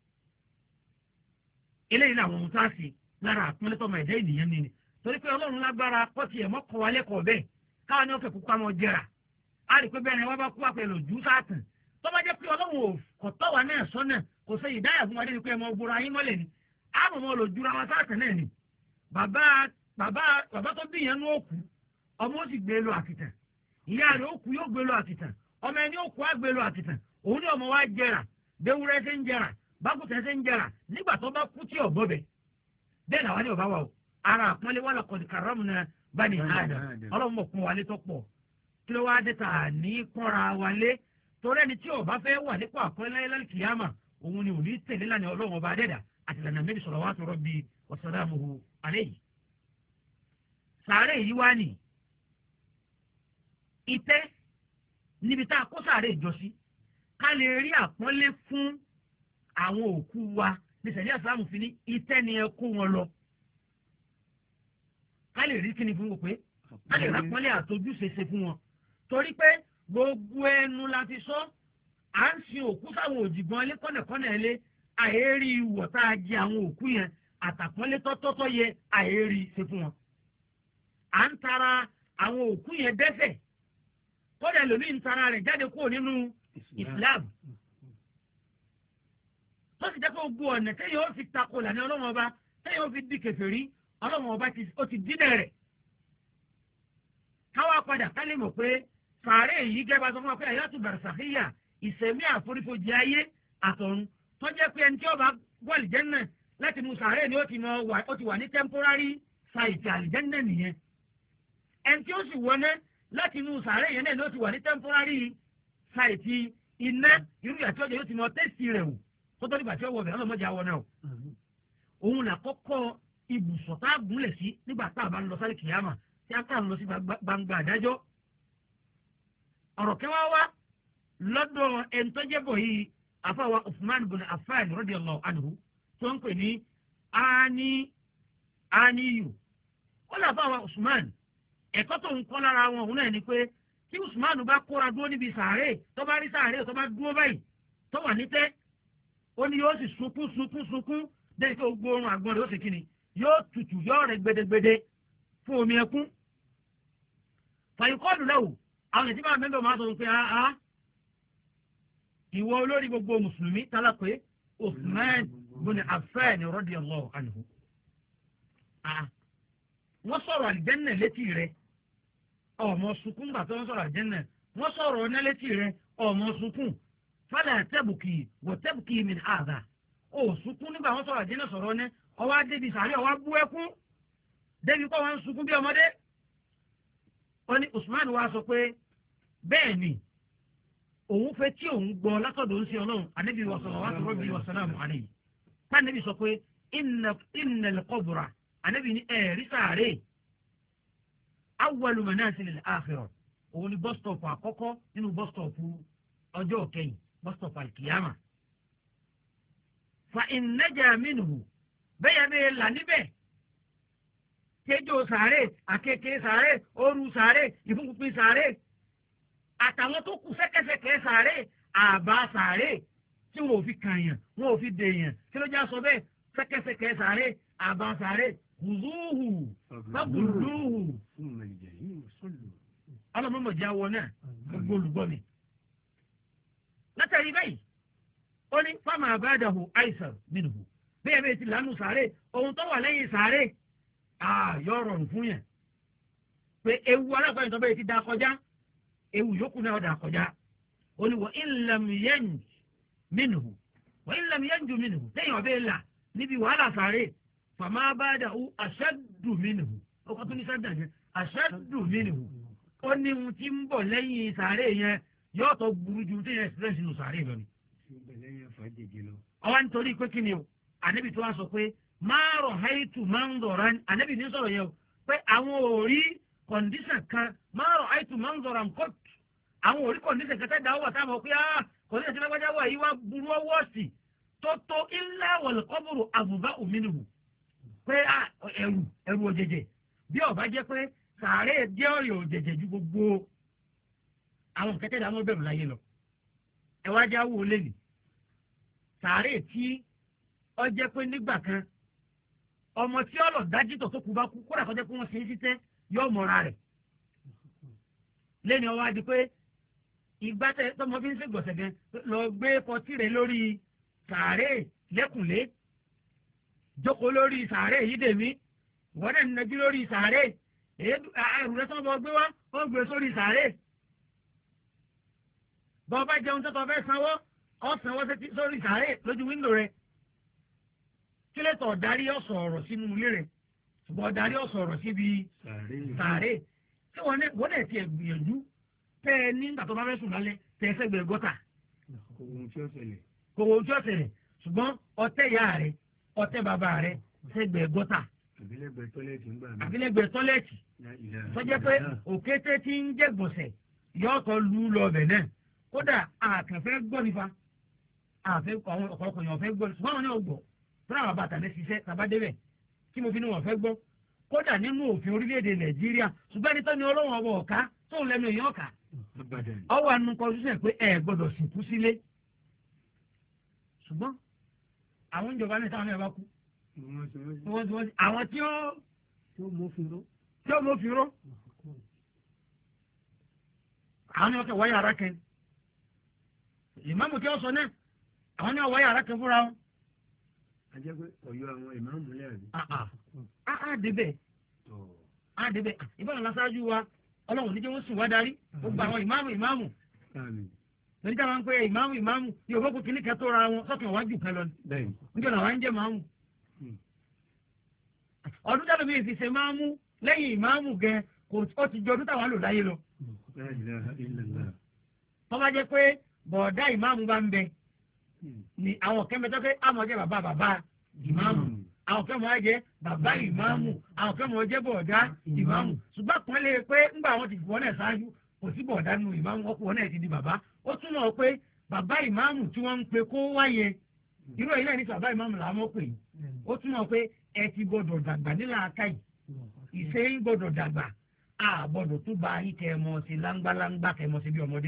eléyìí làwọn ohun tó á sí lára àpọ́nlé tọmọ ẹ̀dẹ́ ènìyàn ni torí pé ọlọ́run lágbára pọ́tì ẹ̀ mọ́kọ̀ wálé kọ̀ bẹ́ẹ̀ káwọn ní ó fẹ́ kú ká mọ́ jẹrà á rí i pé bẹ́ẹ̀ ni wọ́n bá kú wá pẹ̀lú ojú sáàtàn tó bá jẹ́ pé ọlọ́run kò tọ́ wa náà sọ́nà kò sọ ìdáyà fún wa dé pé ẹ mọ gbóra yín mọ́lẹ̀ ni á mọ̀ mọ́ lò jura wa sáàtàn náà ni bàbá tó bí yẹn ní òkú ọmọ ó sì gbé lọ àkìtàn ìyá rẹ̀ òkú yóò gbé lọ àkìtàn ọmọ ẹni òkú á gbé lọ àkìtàn òun ní ọmọ wa jẹrà déwúrẹ́ ṣe ń jẹrà bákùtẹ̀ ṣe ń jẹrà nígbà tó bá kú tí ọ̀bọ bẹ̀ bẹ́ẹ̀ làwọn ní ọba wa o ara àpọ́nlé wà laqad karramna bani Adam ọlọ́run mọ̀ kún wa lé tó pọ̀ kí ló wá dé tà ní kọ́ra wa lé torí ẹni tí ọba fẹ́ wà nípò àpọ́nlé lálùkìyàmà òun ni òní tẹ̀lé lánàá ọlọ́run ọba adẹ́dà àti lànà Nabi salawatu rabbi wa salamuhu alayhi. sàárè yìí wá ní ìtẹ́ níbi tá a kó sàárè ìjọsí ká lè rí àpọ́nlé fún àwọn òkú wa ní sẹ̀lẹ̀ àsìlámù fi ní ìtẹ́ ni ẹ kó wọn lọ ká lè rí kíni fún wọn pé ká lè rápọ́nlé àtọ́júṣe ṣe fún wọn torí pé gbogbo ẹnu la fi sọ à ń sin òkú sáwọn òjìgbọ́n ilé kọ́nẹ̀kọ́nẹ̀ ilé àìrí ìwọ̀ tá a jẹ àwọn òkú yẹn àtàpọ́nlé tọ́tọ́tọ́ yẹ àìrí ṣe fún wọn à ń tara àwọn òkú yẹn dẹ́ṣẹ̀ kódà lómi ń tara rẹ̀ jáde kúrò nínú Islam tó sì jẹ́ pé gbogbo ọ̀nà tẹ́yìn ó fi takò lànà ọlọ́run ọba tẹ́yìn ó fi di kèfèrí ọlọ́run ọba ó ti dín rẹ̀ káwá padà ká lè mọ̀ pé sàárè yìí gẹ́gẹ́ sọ fún wa pé àyàtú barsakhiya ìsẹ̀mí àforífojì ayé àtọ̀run tó jẹ́ pé ẹni tí ó bá wọ àlìjẹ́nnà láti inú sàárè ni ó ti wà ní temporary site àlìjẹ́nnà nìyẹn ẹni tí ó sì wọná láti inú sàárè yẹn náà ni ó ti wà ní temporary site iná irú ìyàtí ọjọ́ yóò ti mọ tẹ́sì rẹ̀ wò kó tó nígbà tí ó wọ bẹ̀rẹ̀ ọlọ́mọdé àwọn náà òun là kọ́kọ́ ibùsọ̀ tá a gúnlẹ̀ sí nígbà tá a bá ń lọ sáré kìyàmà tí a kà ń lọ sí gbangba àdájọ́ ọ̀rọ̀ kẹwàá wá lọ́dọ̀ ẹni tó jẹ́ bọ̀ yìí àfàwà Uthman bin Affan radiyallahu anhu tó ń pè ní áníyù ó lè àfàwà Uthman ẹ̀kọ́ tó ń kọ́ lára wọn òun náà ni pé tí Uthman bá kóra dúró níbi sàárè tó bá rí sàárè tó bá dúró báyìí tó wà ní tẹ́ ó ní yóò sì sunkún déyìí tó gbóòórùn àgbọn rẹ̀ ó sì kíni yóò tutù yóò rẹ̀ gbedegbede fún omi ẹkún fàyíkọ́ọ̀dù lẹ́wù àwọn ìdíbà mẹ́bẹ̀ máa sọ pé ìwọ olórí gbogbo mùsùlùmí tálá pé Uthman bin Affan radiyallahu anhu wọ́n sọ̀rọ̀ àlìjẹ́nà létí rẹ̀ ọmọ sunkún gbà tó wọ́n sọ̀rọ̀ àlìjẹ́nà wọ́n sọ̀rọ̀ ọ̀nà létí rẹ̀ ọmọ sunkún fala tabki wa tabki min hadha ó sunkún nígbà wọ́n sọ̀rọ̀ àlìjẹ́nà sọ̀rọ̀ ọ̀nà ọwọ́ débi sàárẹ̀ ọwọ́ bú ẹkún débi kọ́ wọn sunkún bí ọmọdé wọ́n ní Usman wa sọ pé bẹ́ẹ̀ ni òun fẹ́ tí òun gbọ́ látọ̀dọ̀ ń ṣe ọlọ́run ànábì salawatu rabbi wa salamu alayhi tánàbì sọ pé innal qabra ànábì ní ẹ̀rí sàárè awwalu manasilil akhirah òun ni bus stop àkọ́kọ́ nínú bus stop ọjọ́ kẹyìn bus stop alkiyama fa in naja minhu bẹ́ẹ̀ bẹ́ẹ̀ là níbẹ̀ kéjò sàárè àkekè sàárè òru sàárè ìfúnpín sàárè àtàwọn tó kù sẹ́kẹsẹ̀kẹ́ sàárè àbá sàárè tí wọn ò fi kàyàn wọn ò fi dèèyàn kí ló já sọ bẹ́ẹ̀ sẹ́kẹsẹ̀kẹ́ sàárè àbá sàárè kùzúhù fagùdúhù ọlọ́mọmọ̀já wọ náà gbogbo olùgbọ́ mi látàrí báyìí ó ní fáwọn àbádáhù àìsàn nínú bẹ́ẹ̀ bẹ́ẹ̀ ti lánàá sàárè ohun tó wà lẹ́yìn sàárè yọ rọrùn fún yẹn pé ewu alágbàáyé tó bẹ́ẹ̀ ti dá kọjá ewu yòókù náà dá kọjá ó ní wọ́n ìlànà yẹn nínú wọ́n ìlànà yẹn jù nínú lẹ́yìn ọ̀bẹ́ là níbi wàhálà sàárè fàmà àbádáhù àṣàdù nínú ó kọ́ tó ní sẹ́dá yẹn àṣàdù nínú ó ní ohun tí ń bọ̀ lẹ́yìn sàárè yẹn yóò tó burú ju tí yẹn ṣẹlẹ̀ sínú sàárè lọ ni. ọwọ́ nítorí pé kí ni o ànábì tó wá sọ pé máa rọ̀ háìtù máa ń dọ̀ra ànábì ní sọ̀rọ̀ yẹn o pé àwọn ò rí kọ̀ǹdíṣàn kan máa rọ̀ háìtù máa ń dọ̀ra nǹkan àwọn ò rí kọ̀ǹdíṣàn kan tẹ́jà wọ̀ táwọn pé kọ̀ǹdíṣàn tí lágbájá wọ̀ yìí wá burú ọwọ́ sí tó ilé wọ̀lùkọ́bùrù àbùbá òmìnirù pé ẹrù òjèjè bí ó bá jẹ́ pé sàárè jẹ́ ọ̀rẹ́ òjèjè ju gbogbo àwọn kẹtẹ́ ìdáná bẹ̀rù láyé lọ ẹ wá já wò lé ní sàárè tí ó jẹ́ pé nígbà kan ọmọ tí ó lọ dájú tó kú bá kú kódà kọjá pé wọ́n ṣe é sí tẹ́ yóò mọ̀ra rẹ̀ lẹ́ni ọwọ́ adi pé ìgbà tẹ tọmọ fi ń ṣe gbọ̀sẹ̀ gan lọ gbé pọtí rẹ̀ lórí sàárè lẹ́kùnlé jókòó lórí sàárè yìí dèmí wọ́n dẹ̀ nàjú lórí sàárè ẹrù rẹ̀ sọ́nà bọ́ gbé wá ó gbé sórí sàárè bọ́ bá jẹun tó tọ́ fẹ́ sanwó ọ̀ sanwó sórí sàárè lójú wíńdò rẹ̀ kílẹ̀tọ̀ darí ọ̀sọ̀ ọ̀rọ̀ sínú ilé rẹ̀ ṣùgbọ́n darí ọ̀sọ̀ ọ̀rọ̀ síbi sàárè tí wọ́n dẹ̀ tiẹ̀ gbìyànjú tẹ́ ẹ nígbà tó bá fẹ́ sùn lálẹ́ tẹ́ ẹ sẹ́gbẹ̀ẹ́ gọ́tà. kò wọ́n tí ó ṣẹlẹ̀ ṣùgbọ́n ọtẹ́ ìyá rẹ̀ ọtẹ́ bàbá rẹ̀ sẹ́gbẹ̀ẹ́ gọ́tà. àbílẹ̀gbẹ̀ẹ́ tọ́lẹ̀tì sọ́jẹ́ pé òkété tí ń jẹ́ gbọ̀nsẹ̀ yọ̀ọ̀tọ̀ lù ú lọ ọbẹ̀ náà kódà àkànfẹ́ gbọ́ nípa àwọn ọ̀pọ̀lọpọ̀ èèyàn fẹ́ gbọ́ ṣùgbọ́n àwọn náà gbọ́ fúnra àwọn bàtà lè ṣiṣẹ́ tàbá débẹ̀ tí mo fi ní wọn fẹ́ gbọ́ kódà nínú òfin orílẹ̀-èdè nàìjíríà ṣùgbọ́n ẹni tó ní ọlọ́run ọba ọ̀ká tóun lẹ́nu èèyàn ọ̀ká ọwọ́ àánú kọ́síṣẹ́ pé ẹ gbọ́dọ̀ sìnkú sílé ṣùgbọ́n àwọn ìjọba ní táwọn ẹ̀ bá kú àwọn tí ó mófin ró àwọn ni wọ́n kẹ́ wáyà ara kẹ́ ìmáàmù tí ó sọ náà àwọn ni wọ́n wáyà ara kẹ́ fúnra wọn. ajẹ́ pé ọ̀yọ́ àwọn ìmáàmù lẹ́yìn. àdébẹ̀ ìbára lásáájú wa ọlọ́run níjẹ́ wọ́n sùn wá darí ó gba àwọn ìmáàmù lórí táwọn ń pè ìmáàmù ní òfófó kìíní kẹtó ra wọn sọ́kàn wájú kan lọ níjọ́ náà wá ń jẹ́ máàmù. ọdún jáde mi fi ṣe máàmù lẹ́yìn ìmáàmù gẹ ó ti jọ ọdún táwọn lò láyé lọ. tó bá jẹ́ pé bọ̀ọ̀dá ìmáàmù bá ń bẹ ni àwọn kẹ́mẹ́tọ́ pé àmọ́ jẹ́ bàbá ìmáàmù àwọn kẹ́mọ́ jẹ́ bàbá ìmáàmù àwọn kẹ́mọ́ jẹ́ bọ̀ọ̀dá ìmáàmù ṣùgbọ́n kan lè pé ńgbà wọn ti wọ́n náà ṣáájú kò sí bọ̀ọ̀dá nínú ìmáàmù ọkọ̀ wọn náà ti di bàbá ó túmọ̀ pé bàbá ìmáàmù tí wọ́n ń pe kó wáyé irú èyí náà ní bàbá ìmáàmù làwọn pè é ó túmọ̀ pé ẹ ti gbọdọ̀ dàgbà nílà akáyì ìṣe ń gbọdọ̀ dàgbà a gbọdọ̀ tó bá yín kẹ́ ẹ mọ̀ sí láńgbáláńgbá kẹ́ ẹ mọ̀ sí bí ọmọdé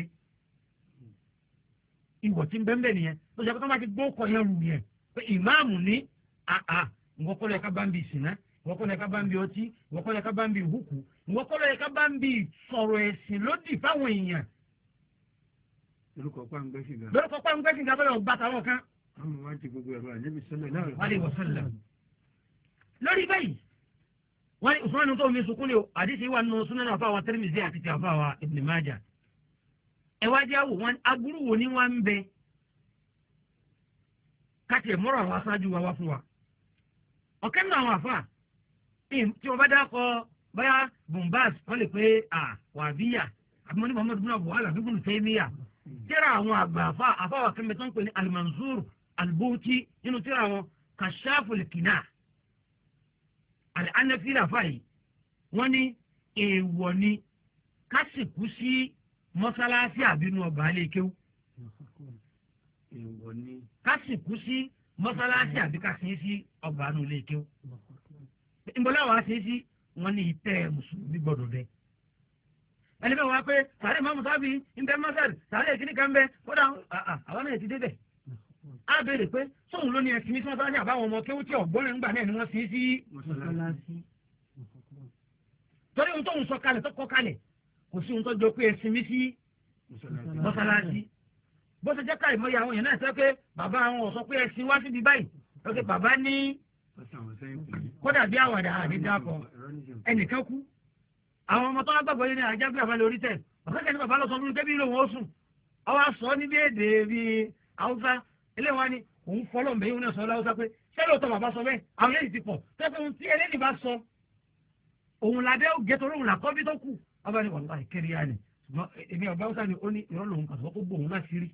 ìwọ̀ tí ń bẹ́ẹ̀ nìyẹn tó ṣe pé tó bá ti gbó kọ yẹn rù yẹn pé ìmáàmù ní ìwọ́kọ́lọ́ yẹ ká bá ń bi ìsìnà ìwọ́kọ́lọ́ yẹ ká bá ń bi ọtí ìwọ́kọ́lọ́ yẹ ká bá ń bi ìhùkù ìwọ́kọ́lọ́ yẹ ká bá ń bi sọ̀rọ̀ ẹ̀sìn lódì fáwọn èèyàn. lórúkọ pàǹgbẹ́sìgá bẹ́ẹ̀ ọgbà táwọn kan. àwọn wa ti gbogbo ẹ̀rọ àjẹbí sẹ́lẹ̀ náà. wàlẹ̀ wọ̀sẹ̀lẹ̀. lórí báyìí wọ́n ní usman tó mi sunkún ni o àdìsí wà nínú sunan àfàwà Tirmidhi àti ti àfàwà Ibn Majah. ẹ wá jẹ́ àwò wọn aburú wo ni wọ́n ń bẹ káti ẹ̀ mọ́rọ̀ àwọn aṣáájú wa wá fún wa. ọ̀kẹ́ nínú àwọn àfà tí wọ́n bá dákọ̀ báyà Bombas wọ́n lè pé wàbíyà àbúmọ́ni Muhammadu bin Abdul Wahhab bin Taymiyyah tíra àwọn àgbà àfàwà kẹ́mẹ́ tó ń pè ní Al-Mansur Al-Buti nínú tíra àwọn Kashaful Qina Al-Hanafi fàyè wọ́n ní èèwọ̀ ni kásìkú sí mọ́sálásí àbínú ọgbà alékéwú. èèwọ̀ ni kásìkú sí mọ́sálásí àbí kásìn sí ọgbà alékéwú. ìbọ̀lá wa ṣe sí wọn ní ìtẹ́ mùsùlùmí gbọ́dọ̀ bẹ́ẹ̀. ẹni bẹ́ẹ̀ wá pé sàrẹ́ mọ́mú sábì ń bẹ mọ́sálì sàrẹ́ ìkíní kan bẹ kódà àwọn náà ti débẹ̀. á béèrè pé sóhun ló ní ẹsìn ní mọ́sálásí àbáwọn ọmọ kéwú tí ọ̀gbọ́n ńgbà náà ni wọ́n sin sí mọ́sálásí. torí ohun tóun sọ kalẹ̀ tó kọ́ kalẹ̀ kò sí ohun tó jọ pé ẹsìn mi sí mọ́sálásí bó ṣe jẹ́ ká ìmọ̀ye àwọn èèyàn náà sọ pé bàbá àwọn ò sọ pé ẹ̀sìn wá síbi báyìí lọ́sẹ̀ bàbá ní kódà bí àwàdà àdídàpọ̀ ẹnìkan kú àwọn ọmọ tó wá gbàgbọ́ yìí ní àjágbé àbálẹ̀ orí tẹ̀ ọ̀sẹ̀ kẹ́ni bàbá lọ sọ fún mi kébí lòun ó sùn ọwọ́ sọ ní bí èdè bíi haúsá eléwà ni òun fọlọ́ mbẹ́ yìí náà sọ láwùsá pé ṣé lóòótọ́ bàbá sọ bẹ́ẹ̀ àwọn eléyìí ti pọ̀ tẹ́fẹ́ ohun tí eléyìí bá sọ òun làdé gẹ́tọ̀ lóhùn làkọ́bí tó kù ọba ni wàlúwà kiri ya ni ṣùgbọ́n èmi ọba haúsá ni ó ní ìrọ́ lòun kàtó kó gbóhùn láti rí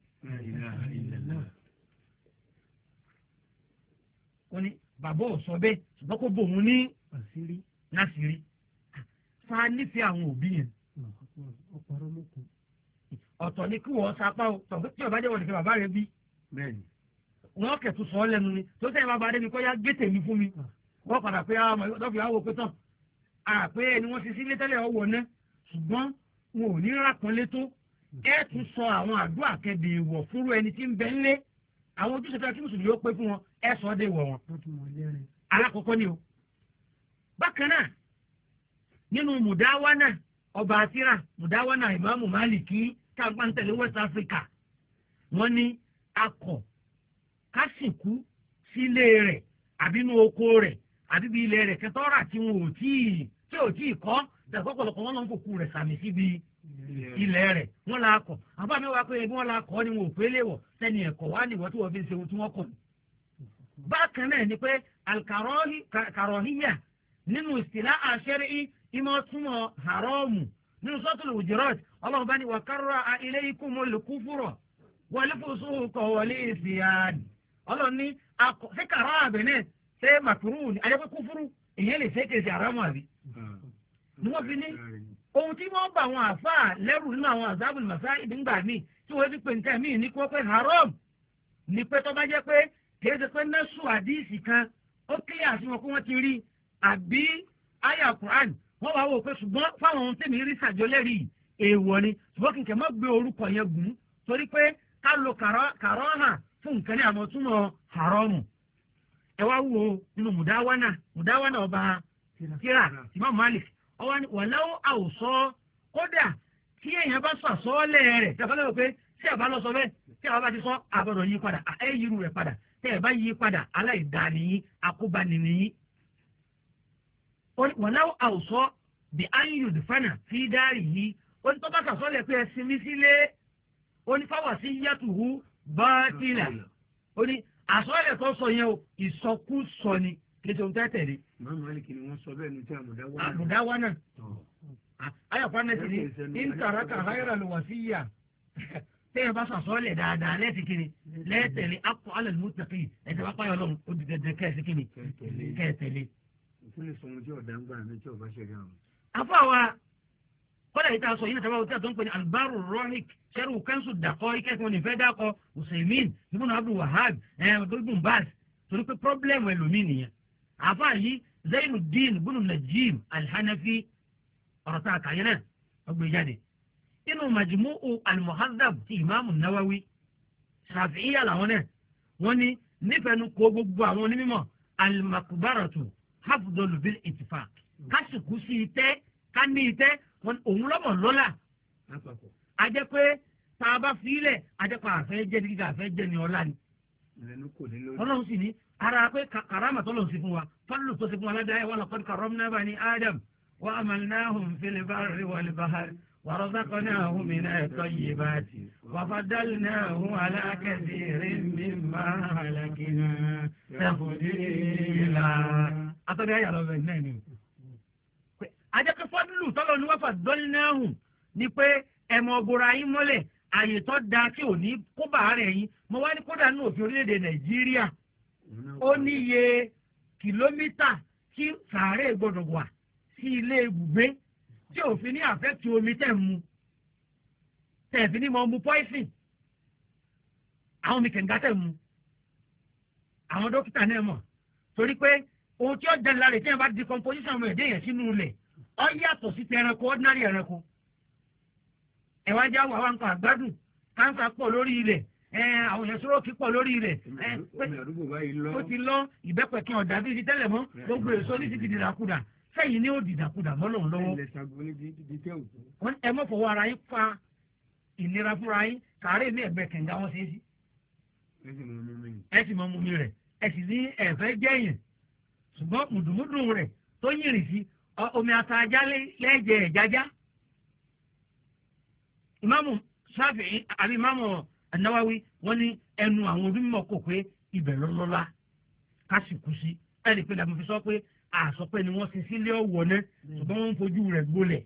ó ní bàbá ò sọ bẹ́ẹ̀ ṣùgbọ́n kó gbóhùn ní láti rí fa nífẹ̀ẹ́ àwọn òbí yẹn ọ̀tọ̀ ni kí wọ́n sapá o tí ọba jẹ́ wọ́n nìkan bàbá rẹ bí wọ́n kẹ̀tù sọ ọ́ lẹ́nu ni tó sẹ́yìn bàbá rẹ mi kọ́ ya gbé tèmi fún mi wọ́n padà pé àwọn ọmọ ìlọ́fi àwọn òpé tán àpé ẹni wọ́n ti sílé tẹ́lẹ̀ ọwọ́ náà ṣùgbọ́n wọn ò ní rápọ́nlé tó ẹ tún sọ àwọn àdúrà kẹbì ìwọ̀ fúnrú ẹni tí ń bẹ ńlé àwọn ojúṣe tó yẹ kí mùsùlùmí ó pé fún wọn ẹ sọ ọ́ dé ìwọ̀ wọn. alákọ̀ọ́kọ́ ni o bákan náà nínú mùdáwánà ọba àtìrà mùdáwánà ìmáàmù Málìkì káàgbá ń tẹ̀lé West Africa wọ́n ní akọ̀ kásìkú sílé rẹ̀ àbínú oko rẹ̀ àbíbi ilẹ̀ rẹ̀ kẹtọ́rà tí wọn ò tí ì kọ́ tẹ̀kọ́pọ̀lọpọ̀ wọn lọ́n kò kú rẹ̀ sàmì síbi ilẹ̀ rẹ̀ wọ́n la kọ̀ àbá mi wá pé ebi wọ́n la kọ́ ni wọn ò pé léwọ̀ sẹ́ni ẹ̀kọ́ wá nìwọ́ tí wọ́n fi ń ṣe ohun tí wọ́n kọ̀. bákan náà ni pé alkarọ̀híyà nínú ìsìlá àṣẹrí ìmọ̀ túmọ̀ haramu nínú suratul Hujurat Ọlọ́run bá ní wa karraha ilaykumul kufra wal fusuqa wal isyan Ọlọ́run ní ṣé kàrọ́ àbẹ̀nẹ̀ ṣé màkúrú ni ajẹ́pẹ́ kúfúrú èyàn lè ṣe kèsì haramu àbí. ni wọ́n fi ní ohun tí wọ́n bá àwọn àfáà lẹ́rù nínú àwọn azabul masa'ib ńgbà míì tí wọ́n fi pè nǹkan míì ní kí wọ́n pé haram ní pé tó bá jẹ́ pé kìí ṣe pé nẹ́sù àdíìsì kan ó kílẹ̀ àti wọn kó wọ́n ti rí àbí àyà Quran wọ́n wá wò pé ṣùgbọ́n fáwọn ohun tèmi rí sàjọlẹ́rì èèwọ̀ ni ṣùgbọ́n kìkẹ́ má gbé orúkọ yẹn gùn torí pé ká lo kàrọ́hà fún nǹkan ní àmọ́ túnmọ̀ haramu ẹ wá wo nínú mùdáwánà ọba tíra Imam Malik ọwọ́ ni wàláwó àwòsọ kódà tí èèyàn bá sọ àsọ́ọ́lẹ̀ rẹ̀ tí a bá lọ́wọ́ pé tí a bá lọ sọ bẹ́ẹ̀ tí a bá ti sọ àbọ̀dọ̀ yí padà ẹ yí irú rẹ̀ padà tẹ́ ẹ bá yí padà aláìdáníyí akóbánìníyí. wàláwó àwòsọ bí ayélujára dùfánà fi dárì yìí ó ní tó bá sàsọ́ọ́lẹ̀ pé ẹ sinmi sílé ó ní fáwọn sí yàtùhù bátìlà ó ní àsọ́ọ́lẹ̀ tó sọ yẹn o ìsọkúsọ ni kìtò ń tẹ́tẹ̀lé. Imam Malik ni wọ́n sọ bẹ́ẹ̀ ní tí àmùdáwánà ayọ̀pá náà ti ní ìtàràkà hayra lùwàsíyà tẹ́yẹ bá sàsọ́ọ̀lẹ̀ dáadáa lẹ́ẹ̀tì kìíní lẹ́ẹ̀tẹ̀lé akọ alẹ́ mùtàkì ẹ̀sẹ̀ bá pààyàn lọ́run ó di dandan kẹ́ẹ̀sì kìíní kẹ́ẹ̀tẹ̀lé. ìfúnni sọmọ tí ọ̀dà ń gbà mí tí ọba ṣe dáhùn. afọ àwa kọ́dà yìí tá a sọ yìí náà tábà wọ́n tó ń pè ní albaru rohik sẹ́rù kẹ́ńsù dàkọ́ ikẹ́kọ̀ọ́ nífẹ̀ẹ́ dàkọ́ Usaimin ibùn Abdul Wahab ibùn Baz torí pé pọ́blẹ́mù ẹlòmíì nìyẹn àfa yìí Zainuddin ibùn Najim al-Hanafi ọ̀rọ̀ tá a kà yẹn náà ọgbẹ́ jáde inú Majmu'u al-Muhaddab ti Imaamu Nawawi Shafi'iyya làwọn náà wọ́n ní nífẹ̀ẹ́ nu kó gbogbo àwọn onímọ̀ al-maqbaratu hafdul bil ittifaq kásìkú sí itẹ́ ká ní itẹ́ òun lọ́mọ̀ lọ́la a jẹ́ pé tá a bá fi ilẹ̀ a jẹ́ pé àfẹ́ jẹ́ ní kíkà àfẹ́ jẹ́ ní ọ̀la ni ọlọ́run sì ní ara pé karama tọ́lọ̀ sí fún wa fọ́lù tó sí fún wa ládàá wa laqad karramna bani Adam wa amalnahum fil barri wal bahri wa razaqnahum minat tayyibati wa faddalnahum ala kathirin mimma halakna tafdila. àtọ́jú ayé àlọ́ bẹ̀rẹ̀ náà ni ajẹ́kẹ́ fọ́dúlù tọ́lọ́ ní wọ́n faddalnahum ni pé ẹ̀mọ́ ọ̀gbọ̀rọ̀ ayé mọ́lẹ̀ àyè tó da tí ò ní kó bàárẹ̀ yín mo wá ní kódà ní òfin orílẹ̀-èdè Nàìjíríà ó níye kìlómítà tí sàárè gbọdọ̀ wà sí ilé ibùgbé tí òfin ní àfẹ́tì omi tẹ̀ mu tẹ̀fín ní mo mu poison àwọn omi kẹ̀ǹgá tẹ̀ mu àwọn dókítà náà mọ̀ torí pé ohun tí ó jẹ́ lára tí wọ́n bá di composition ọmọ ẹ̀dẹ́ yẹn sínú ilẹ̀ ó yàtọ̀ sí ti ẹranko ordinary ẹranko ẹ̀wá jẹ́ àwọn nǹkan àgbádùn káńsà pọ̀ lórí ilẹ̀ àwọn èèyàn sọ́rọ́ kí pọ̀ lórí rẹ̀ ó ti lọ ìbẹ́pẹ̀ kí ọ̀dà bíi ti tẹ́lẹ̀ mọ́ gbogbo èso ní ti di dìdàkudà sẹ́yìn ní ó dìdàkudà mọ́ lòun lọ́wọ́ ẹ mọ́ fọwọ́ ara yín fa ìnira fúnra yín sàárè ní ẹ̀gbẹ́ kẹ̀ǹgà wọn ṣe é sí. ẹ sì mọ mú mi rẹ̀ ẹ sì ní ẹ̀fẹ́ jẹ́yìn ṣùgbọ́n mùdùmùdù rẹ̀ tó yìnrìn sí omi àtàjà lẹ́jẹ̀ ẹ̀jájá. ìmáàmù Ṣáfi'í àbí ìmáàmù An-Nawawi wọ́n ní ẹnu àwọn onímọ̀ kò pé ibẹ̀ lọ́lọ́lá ká sì kú sí ẹni pé làwọn fi sọ pé àsọpẹ́ ni wọ́n ti sílé ọ̀wọ́ náà ṣùgbọ́n wọ́n ń fojú rẹ̀ gbolẹ̀.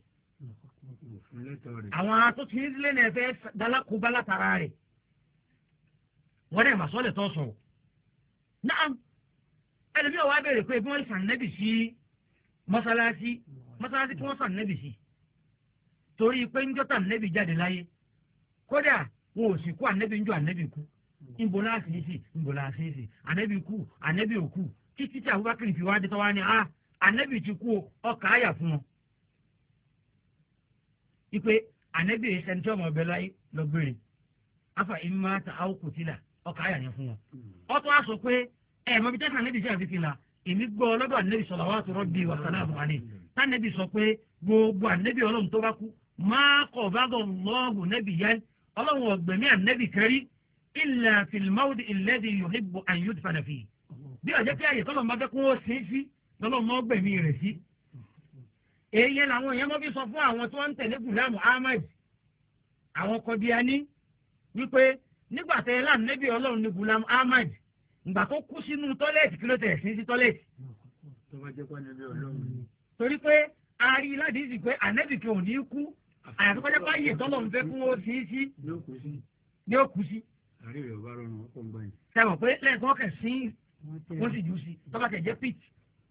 àwọn tó ti ní sílé náà fẹ́ dálákóbá látara rẹ̀ wọ́n dẹ̀ mà sọ́lẹ̀ tó sọ̀rọ̀. náà ẹni bí wàá bẹ̀rẹ̀ pé bí wọ́n sàn nẹ́bì sí mọ́sálásí tí wọ́n sàn nẹ́bì sí torí pé ń jọ́tà nẹ́bì jáde láyé kódà wọn ò sì kú ànẹ́bì ń jọ ànẹ́bì kú nbola asisi ànẹ́bì kú ànẹ́bì òkú títí tí Abubakar fi wá dé tọ́wá ni ànẹ́bì ti kú ọkà àyà fún wọn. ipe ànẹ́bì ẹsẹ̀ tí ọmọ ọbẹ̀ láyé lọ́gbẹ̀rẹ̀ afa ìmọ̀ ta àwòkù tìlà ọkà àyà yẹn fún wọn. ọtọ́ a sọ pé mọ̀ bí tẹ́sán ànẹ́bì sí àfikún la èmi gbọ́ ọlọ́dọ̀ ànẹ́bì salawatu rabbi wa salamu alayhi tánẹ́bì sọ pé gbogbo ànẹ́bì ọlọ́run tó bá kú máa kọ̀ bá dọ̀ lọ́ọ̀hù nẹ́bì yẹn ọlọ́run ọ̀gbẹ̀mí ànẹ́bì kẹrí illa fil mawdi alladhi yuhibbu an yudfana fihi bí ọjọ́ pé àyè tọ́lọ̀ máa fẹ́ kó o sí sí lọ́lọ́ mọ́ gbẹ̀mí rẹ̀ sí. èyí làwọn èèyàn mọ́ fi sọ fún àwọn tó ń tẹ̀lé Gùlámù Ahmad àwọn Kọ̀díàní wípé nígbà tẹ lánàbí ọlọ́run ní Gùlámù Ahmad ìgbà tó kú sínú tọ́lẹ̀tì kí ló tẹ̀ sí tọ́lẹ̀tì. torí pé a rí ládìsí pé ànẹ́bì kí ò ní kú àyàfi kọjá pé àyè tọ́lọ̀ ń fẹ́ kó o sí sí ní ó kú sí. sẹ́wọ̀n pé lẹ́yìn tó kẹ̀ sí wọ́n sì jù sí tọ́ba kẹ̀ jẹ́ pit.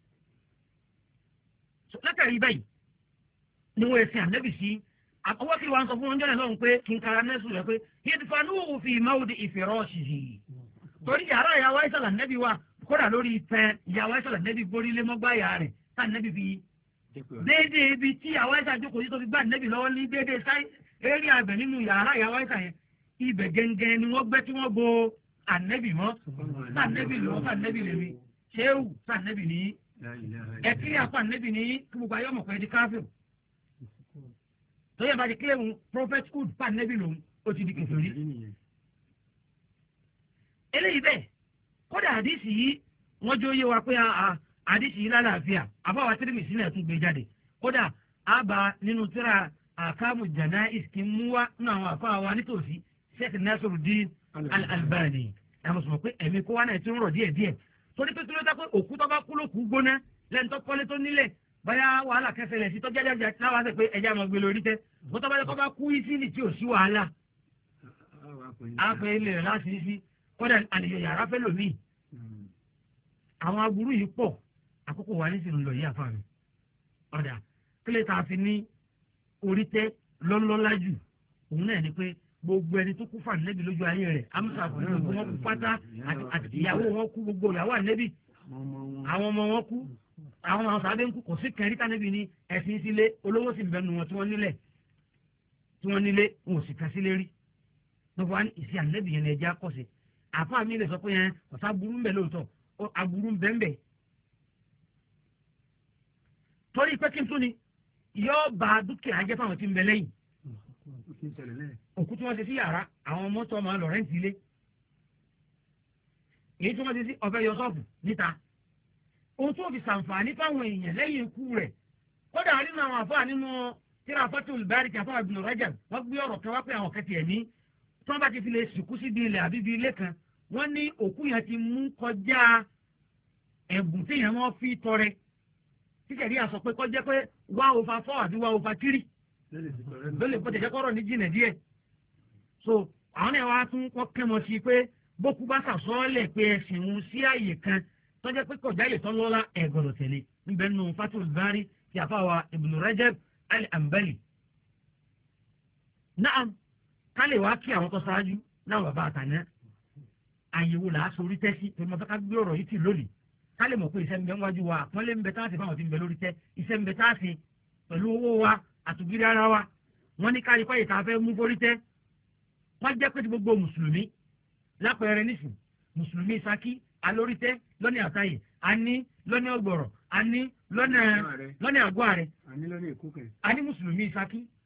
látàrí báyìí ni wọ́n ẹ̀sìn ànẹ́bì sí ọwọ́ kí wọ́n sọ fún oúnjẹ náà lọ́run pé kí n kara nẹ́sùn rẹ̀ pé yadfanuhu fi mawdi firashihi torí yàrá ìyàwó àìsàn ànẹ́bì wa kódà lórí ìtẹ́ ìyàwó àìsàn ànẹ́bì gbórí lé mọ́gbáyà rẹ̀ tá ànẹ́bì fi déédéé ibi tí ìyàwó àìsàn jókòó sí tó fi gbá ànẹ́bì lọ́wọ́ ní déédéé eré abẹ nínú yàrá ìyàwó àìsàn yẹn ibẹ̀ gẹ́gẹ́ ni wọ́n gbẹ́ tí wọ́n bo ànẹ́bì mọ́ sànẹ́bì lọ́wọ́ sànẹ́bì lèmi ṣéwù sànẹ́bì ní ẹ̀kírí àpá ànẹ́bì ní kí gbogbo ayé ọmọkùnrin di káfíìn tó yẹ bá di kílẹ̀mù prophethood pa ànẹ́bì lòun ó ti di kèfèrí. eléyìí bẹ́ẹ̀ kódà àdìsí yìí wọ́n jó yé wa pé àdìsí yìí lálàáfíà àbáwá Tirmidhi náà tún gbé jáde kódà àbá nínú tíra àkàmù janaiz kí n mú wá nínú àwọn àfa wa nítòsí Sheikh Nasiruddin Al-Albani àwọn sọ pé ẹ̀mí kó wá náà ti ń rọ̀ díẹ̀díẹ̀ torí pé kílódé pé òkú tó bá kú ló kú gbóná lẹ́nu tó kọ́lé tó nílẹ̀ báyà wàhálà kẹsẹ̀lẹ̀ sí tọ́jà jáde láwa sẹ pé ẹja máa gbé lórí tẹ́ wọ́n tó bá yẹ kó bá kú ìsílì tí ò sí wàhálà àpè ilé rẹ̀ láti sí kọ́dà àlejò yàrá fẹ́ lòmíì àwọn aburú yìí pọ̀ àkókò wa ní sinú lọ yìí àfààní ọ̀dà kílẹ̀ tá a fi ní orí tẹ́ lọ́lọ́lá jù òun náà ni pé gbogbo ẹni tó kú fún ànẹ́bí lójú ayé rẹ̀ amúsà fún gbogbo wọn kú pátá àti ìyàwó wọn kú gbogbo ìyàwó ànẹ́bí àwọn ọmọ wọn kú àwọn ọmọ sábẹ́ ń kú kò sí kẹrí tánẹ́bí ní ẹ̀sìn sílé olówó sì ń bẹnu wọn tí wọ́n nílé wọn ò sì kà sílé rí gbogbo wa ní ìsìn ànẹ́bí yẹn ẹja kọ̀sì àfa mi lè sọ pé yẹn ọ̀sá burú ń bẹ lóòótọ́ aburú ń bẹ ń bẹ torí pé kí n tún ni yóò ba dúkìá jẹ́ fáwọn tí ń bẹ lẹ́yìn òkú tí wọ́n ti sí yàrá àwọn ọmọ tó máa lọ rẹ́ǹtì ilé èyí tí wọ́n ti sí ọ̀fẹ́ yọ sọ́ọ̀bù níta ohun tó fi sàǹfààní fáwọn èèyàn lẹ́yìn ikú rẹ̀ kódà nínú àwọn àfáà nínú tíra Fathul Bari kí àfáà Ibn Rajab wọ́n gbé ọ̀rọ̀ kan wá pé àwọn kẹtì ẹ̀ ní tí wọ́n bá ti fi lè sìnkú síbi ilẹ̀ àbí ibi ilé kan wọ́n ní òkú yẹn ti mú kọjá ẹ̀bùn tí yẹn wọ́n fi tọrẹ tíkẹ̀rí àsọ pé kọjá pé 1/4 àbí 1/3 lólè pọ̀ tẹ̀jẹ́ kọ́rọ̀ ní jìnà díẹ̀ so àwọn náà wá tún wọ́n kẹ́mọ̀ sí pé bókú bá sàsọ́ọ́lẹ̀ pé ẹ̀sìn òun sí àyè kan tọ́jẹ́ pé kọjá yìí tọ́ lọ́la ẹ̀gbọ́dọ̀ tẹ̀lé níbẹ̀ nù Fathul Bari ti àfàwà Ibn Rajab Al-Hanbali. Naam kálí wàá kí àwọn tó ṣáájú náà bàbá àtàná àyẹ̀wò làá sórí tẹ́sí pé mo fẹ́ ká gbé ọ̀rọ̀ yìí tì lónìí kálí mọ̀ pé iṣẹ́ ń bẹ wájú wa àpọ́nlé ń bẹ táàsì fáwọn tí ń bẹ lórí tẹ́ iṣẹ́ ń bẹ táàsì pẹ̀lú owó wa àtúgírí ara wa wọ́n ní kárí kọ́yì tá a fẹ́ mú forí tẹ́ wọ́n jẹ́ pé ti gbogbo mùsùlùmí lápẹẹrẹ nísìn mùsùlùmí Ṣakí alórítẹ́ lọ́ní àtàyè a ní lọ́ní ọgbọ̀rọ̀ a ní lọ́ní àgọ́ àrẹ a ní mùsùlùmí Ṣakí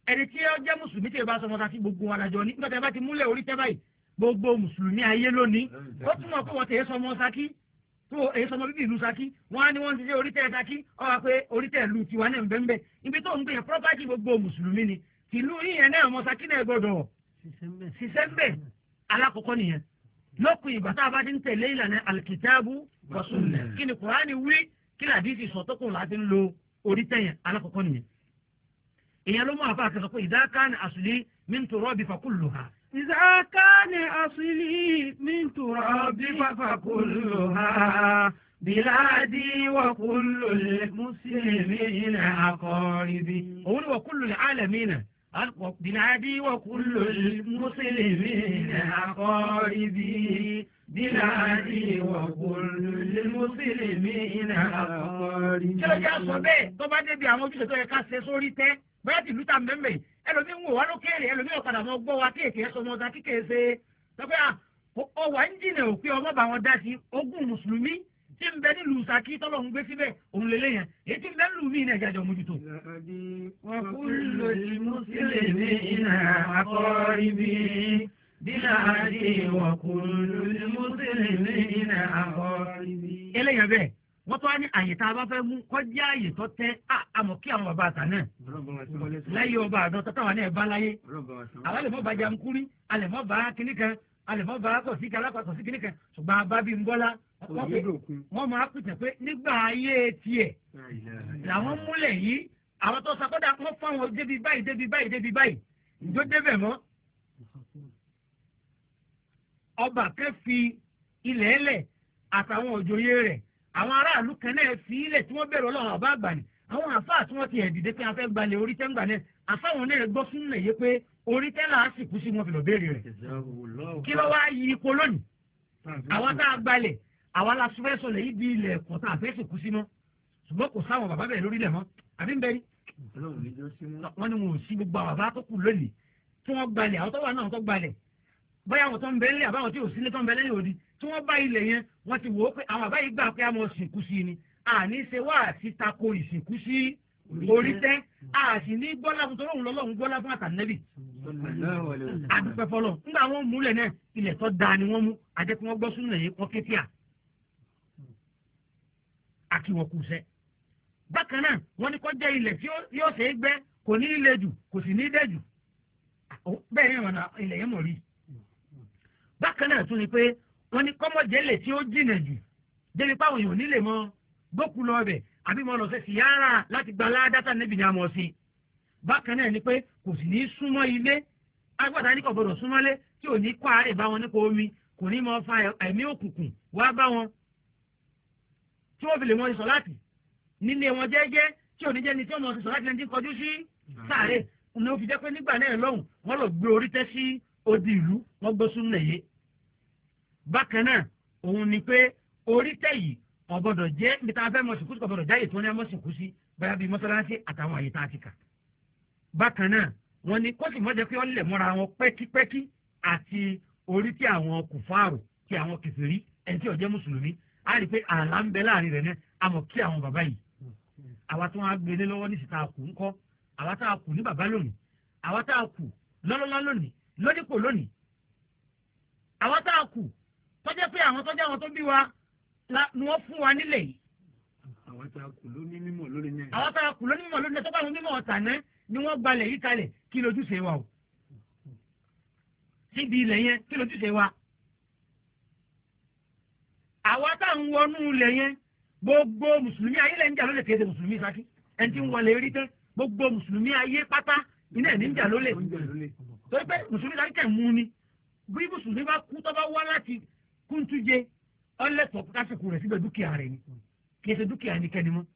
ẹni tí ó jẹ́ mùsùlùmí tí ì bá sọ mọ́ta sí gbogbo adájọ́ ní nígbà tí a bá ti múlẹ̀ orí tẹ́ báyìí gbogbo mùsùlùmí ayé lónìí ó túmọ̀ pé wọ́n tẹ̀ sọmọ Ṣakí tó èyí sọmọ bíbí ìlú Ṣakí wọ́n á ní wọ́n ti ṣe orí tẹ́ Ṣakí ọ wá pé orí tẹ́ ìlú tiwa náà bẹ́ẹ̀ ibi tó ń gbé yẹn property gbogbo mùsùlùmí ni tìlú yíyẹn náà ọmọ Ṣakí náà gbọdọ̀ ṣiṣẹ́ ń bẹ̀ alákọ̀ọ́kọ́ nìyẹn lópin ìgbà tá a bá ti ń tẹ̀lé ìlànà alkitabu wa sunnah kí ni Kùránì wí kí ni àdìsí sọ̀tọ́kùn láti ń lo orí tẹ̀yẹn alákọ̀ọ́kọ́ nìyẹn èèyàn ló mú àfa àkẹsọ pé idha kana asli min turabi fa kulluha. إذا كان أصلي من تراب فكلها بلادي وكل المسلمين أقاربي وكل العالمين بلادي وكل المسلمين أقاربي بلادي وكل المسلمين أقاربي. kí ló jẹ́ sọ bẹ́ẹ̀ tó bá débi àwọn ojúṣe tó yẹ ká ṣe sórí tẹ́ bóyá tìlú ta mẹ́mẹ́ ẹlòmíì ń wò wá lókèrè ẹlòmíì ọ̀kadà mọ́ gbọ́ wa kéèké sọmọ ọ̀dà kíkèé ṣe tọ́pẹ́ ọwà ń jìnà òpin ọmọ bá wọn dá sí ogún mùsùlùmí tí ń bẹ nílùú Ṣakí tọ́lọ̀ ń gbé síbẹ̀ òun lélẹ̀ yẹn èyí tí ń bẹ nílùú mí náà jájọ mójútó. وكل المسلمين أقاربي بلادي وكل المسلمين أقاربي. eléyàn bẹ́ẹ̀ wọ́n tó wá ní àyè tá a bá fẹ́ mú kọjá àyè tó tẹ́ àmọ́ kí àwọn bàbá àtà náà láyé ọba àdán tó táwọn náà bá láyé àwọn àlèmọ́ bá Jamkuri àlèmọ́ bá kinní kan àlèmọ́ bá kọ̀sí alákọ̀ọ́ sí kinní kan ṣùgbọ́n abábí ń bọ́lá wọ́n máa pìtàn pé nígbà ayé tiẹ̀ làwọn múlẹ̀ yìí àwọn tó sakọ́dà wọ́n fáwọn débi báyìí ìjó débẹ̀ mọ́ ọba kẹ́ fi ilẹ̀ ẹlẹ̀ àtàwọn òjòyè rẹ̀ àwọn aráàlú kan náà fi ilẹ̀ tí wọ́n bẹ̀rù Ọlọ́run ọba àgbà ni àwọn àfáà tí wọ́n ti ẹ̀dìdẹ́ pé a fẹ́ gbalẹ̀ orí tẹ́ ń gbà náà àfáwọn náà gbọ́ sún náà yé pé orí tẹ́ là á sì kú sí wọn fi lọ béèrè rẹ̀ kí ló wá yí ipò lónìí àwọn tá a gbalẹ̀ àwọn aláṣọfẹ́ sọlẹ̀ yìí bí ilẹ̀ ẹ̀kọ́ tá a fẹ́ sì kú sí mọ́ ṣùgbọ́n kò sáwọn bàbá bẹ̀rẹ̀ lórí ilẹ̀ mọ́ àbí ń bẹ́rí wọ́n ní wọn ò sí gbogbo àwọn bàbá tó kù lónìí tí wọ́n gbalẹ̀ àwọn tó wà náà tó gbalẹ̀ bóyá àwọn tó ń bẹ nílé àbáwọn tí ò sí ní tó ń bẹ lẹ́yìn òdi tí wọ́n bá ilẹ̀ yẹn wọ́n ti wò ó pé àwọn àbá yìí gbà pé a mọ̀ sìnkú sí ni àní ṣe wá àti tako ìsìnkú sí orí tẹ́ àti ní gbọ́lá fún tọ́lọ́hún lọ́lọ́hún gbọ́lá fún àtànẹ́bì àdúpẹ́ fọlọ́ nígbà wọn múlẹ̀ náà ilẹ̀ tó dáa ni wọ́n mú àjẹkùn wọn gbọ́ sún lẹ́yìn wọn kétíà àti wọn kù sẹ́ bákan náà wọ́n ní kó jẹ́ ilẹ̀ tí yóò ṣe é gbẹ́ kò ní ilẹ̀ jù kò sì ní dẹ̀ jù bẹ́ẹ̀ ni wọn ilẹ̀ yẹn mọ̀ rí bákan náà tún ni pé wọ́n ní kọ́mọ̀jẹ́lẹ̀ tí ó jìnà jù débi páwọn èèyàn nílé mọ́ gbókù lọ bẹ̀ àbí mọ́ lọ sí síyára láti gba aládàtà níbi ní àmọ́ sí bákan náà ni pé kò sì ní súnmọ́ ilé agbádá ní kò gbọdọ̀ súnmọ́lé tí ò ní kọ́ àárẹ̀ bá wọn nípa omi kò ní mọ fa ẹ̀mí òkùnkùn wá bá wọn tí wọ́n fi lè mọ sọ láti nílé wọn jẹ́jẹ́ tí ò ní jẹ́ ni tí wọ́n mọ sọ láti lẹ́ni tí kọjú sí sáré ní ó fi jẹ́ pé nígbà náà lọ́hùn wọ́n lọ gbé orí tẹ́ sí odi ìlú wọ́n gbó sún nìyé bákan náà òun ni pé orí tẹ́ yìí ọ̀gbọ́dọ̀ jẹ́ níbi tá a fẹ́ mọ̀ sìnkú sí ọ̀gbọ́dọ̀ jáyè tó ní ẹmọ́ sìnkú sí báyà bíi mọ́sálásí àtàwọn àyè tá a ti kà bákan náà wọ́n ní kó sì mọ́ jẹ́ pé wọ́n lè mọ́ra wọn pẹ́kípẹ́kí àti orí tí àwọn kùfáàrù tí àwọn kèfèrí ẹni tí ó jẹ́ mùsùlùmí á rí i pé ààlà ń bẹ láàrin rẹ̀ náà àmọ́ kí àwọn bàbá yìí àwa tí wọ́n á gbélé lọ́wọ́ ní síta kù ńkọ́ àwa tá a kù ní bàbá lónìí àwa tá a kù lọ́lọ́lá lónìí lódìpọ̀ lónìí àwa tá a kù tọ́jẹ́ pé àwọn tọ́jẹ́ àwọn tó bí wa ni wọ́n fún wa nílẹ̀ yìí. àwọn tá a kù ló ní mímọ̀ lórí náà. àwọn tá a kù ló ní mímọ̀ lórí náà tó bá wọn mímọ̀ ọ̀tà náà ni wọ́n gbalẹ̀ yìí kalẹ̀ kí lójúṣe wa o. síbi ilẹ̀ yẹn kí lójúṣe wa. àwa tá à ń wọnú ilẹ̀ yẹn gbogbo mùsùlùmí ayé lẹ́yìn jà lólè kéde mùsùlùmí Ṣakí ẹni tí ń wọlé rí tán gbogbo mùsùlùmí ayé pátá iná ẹ̀ ní ń jà lólè. torí pé mùsùlùmí Ṣakí kẹ̀ mú ni bí mùsùlùmí bá kú tó bá wá láti kúntújẹ ọlẹ́tọ̀ kásìkò rẹ̀ síbẹ̀ dúkìá rẹ̀ ni kì í ṣe dúkìá ẹnikẹ́ni mọ́.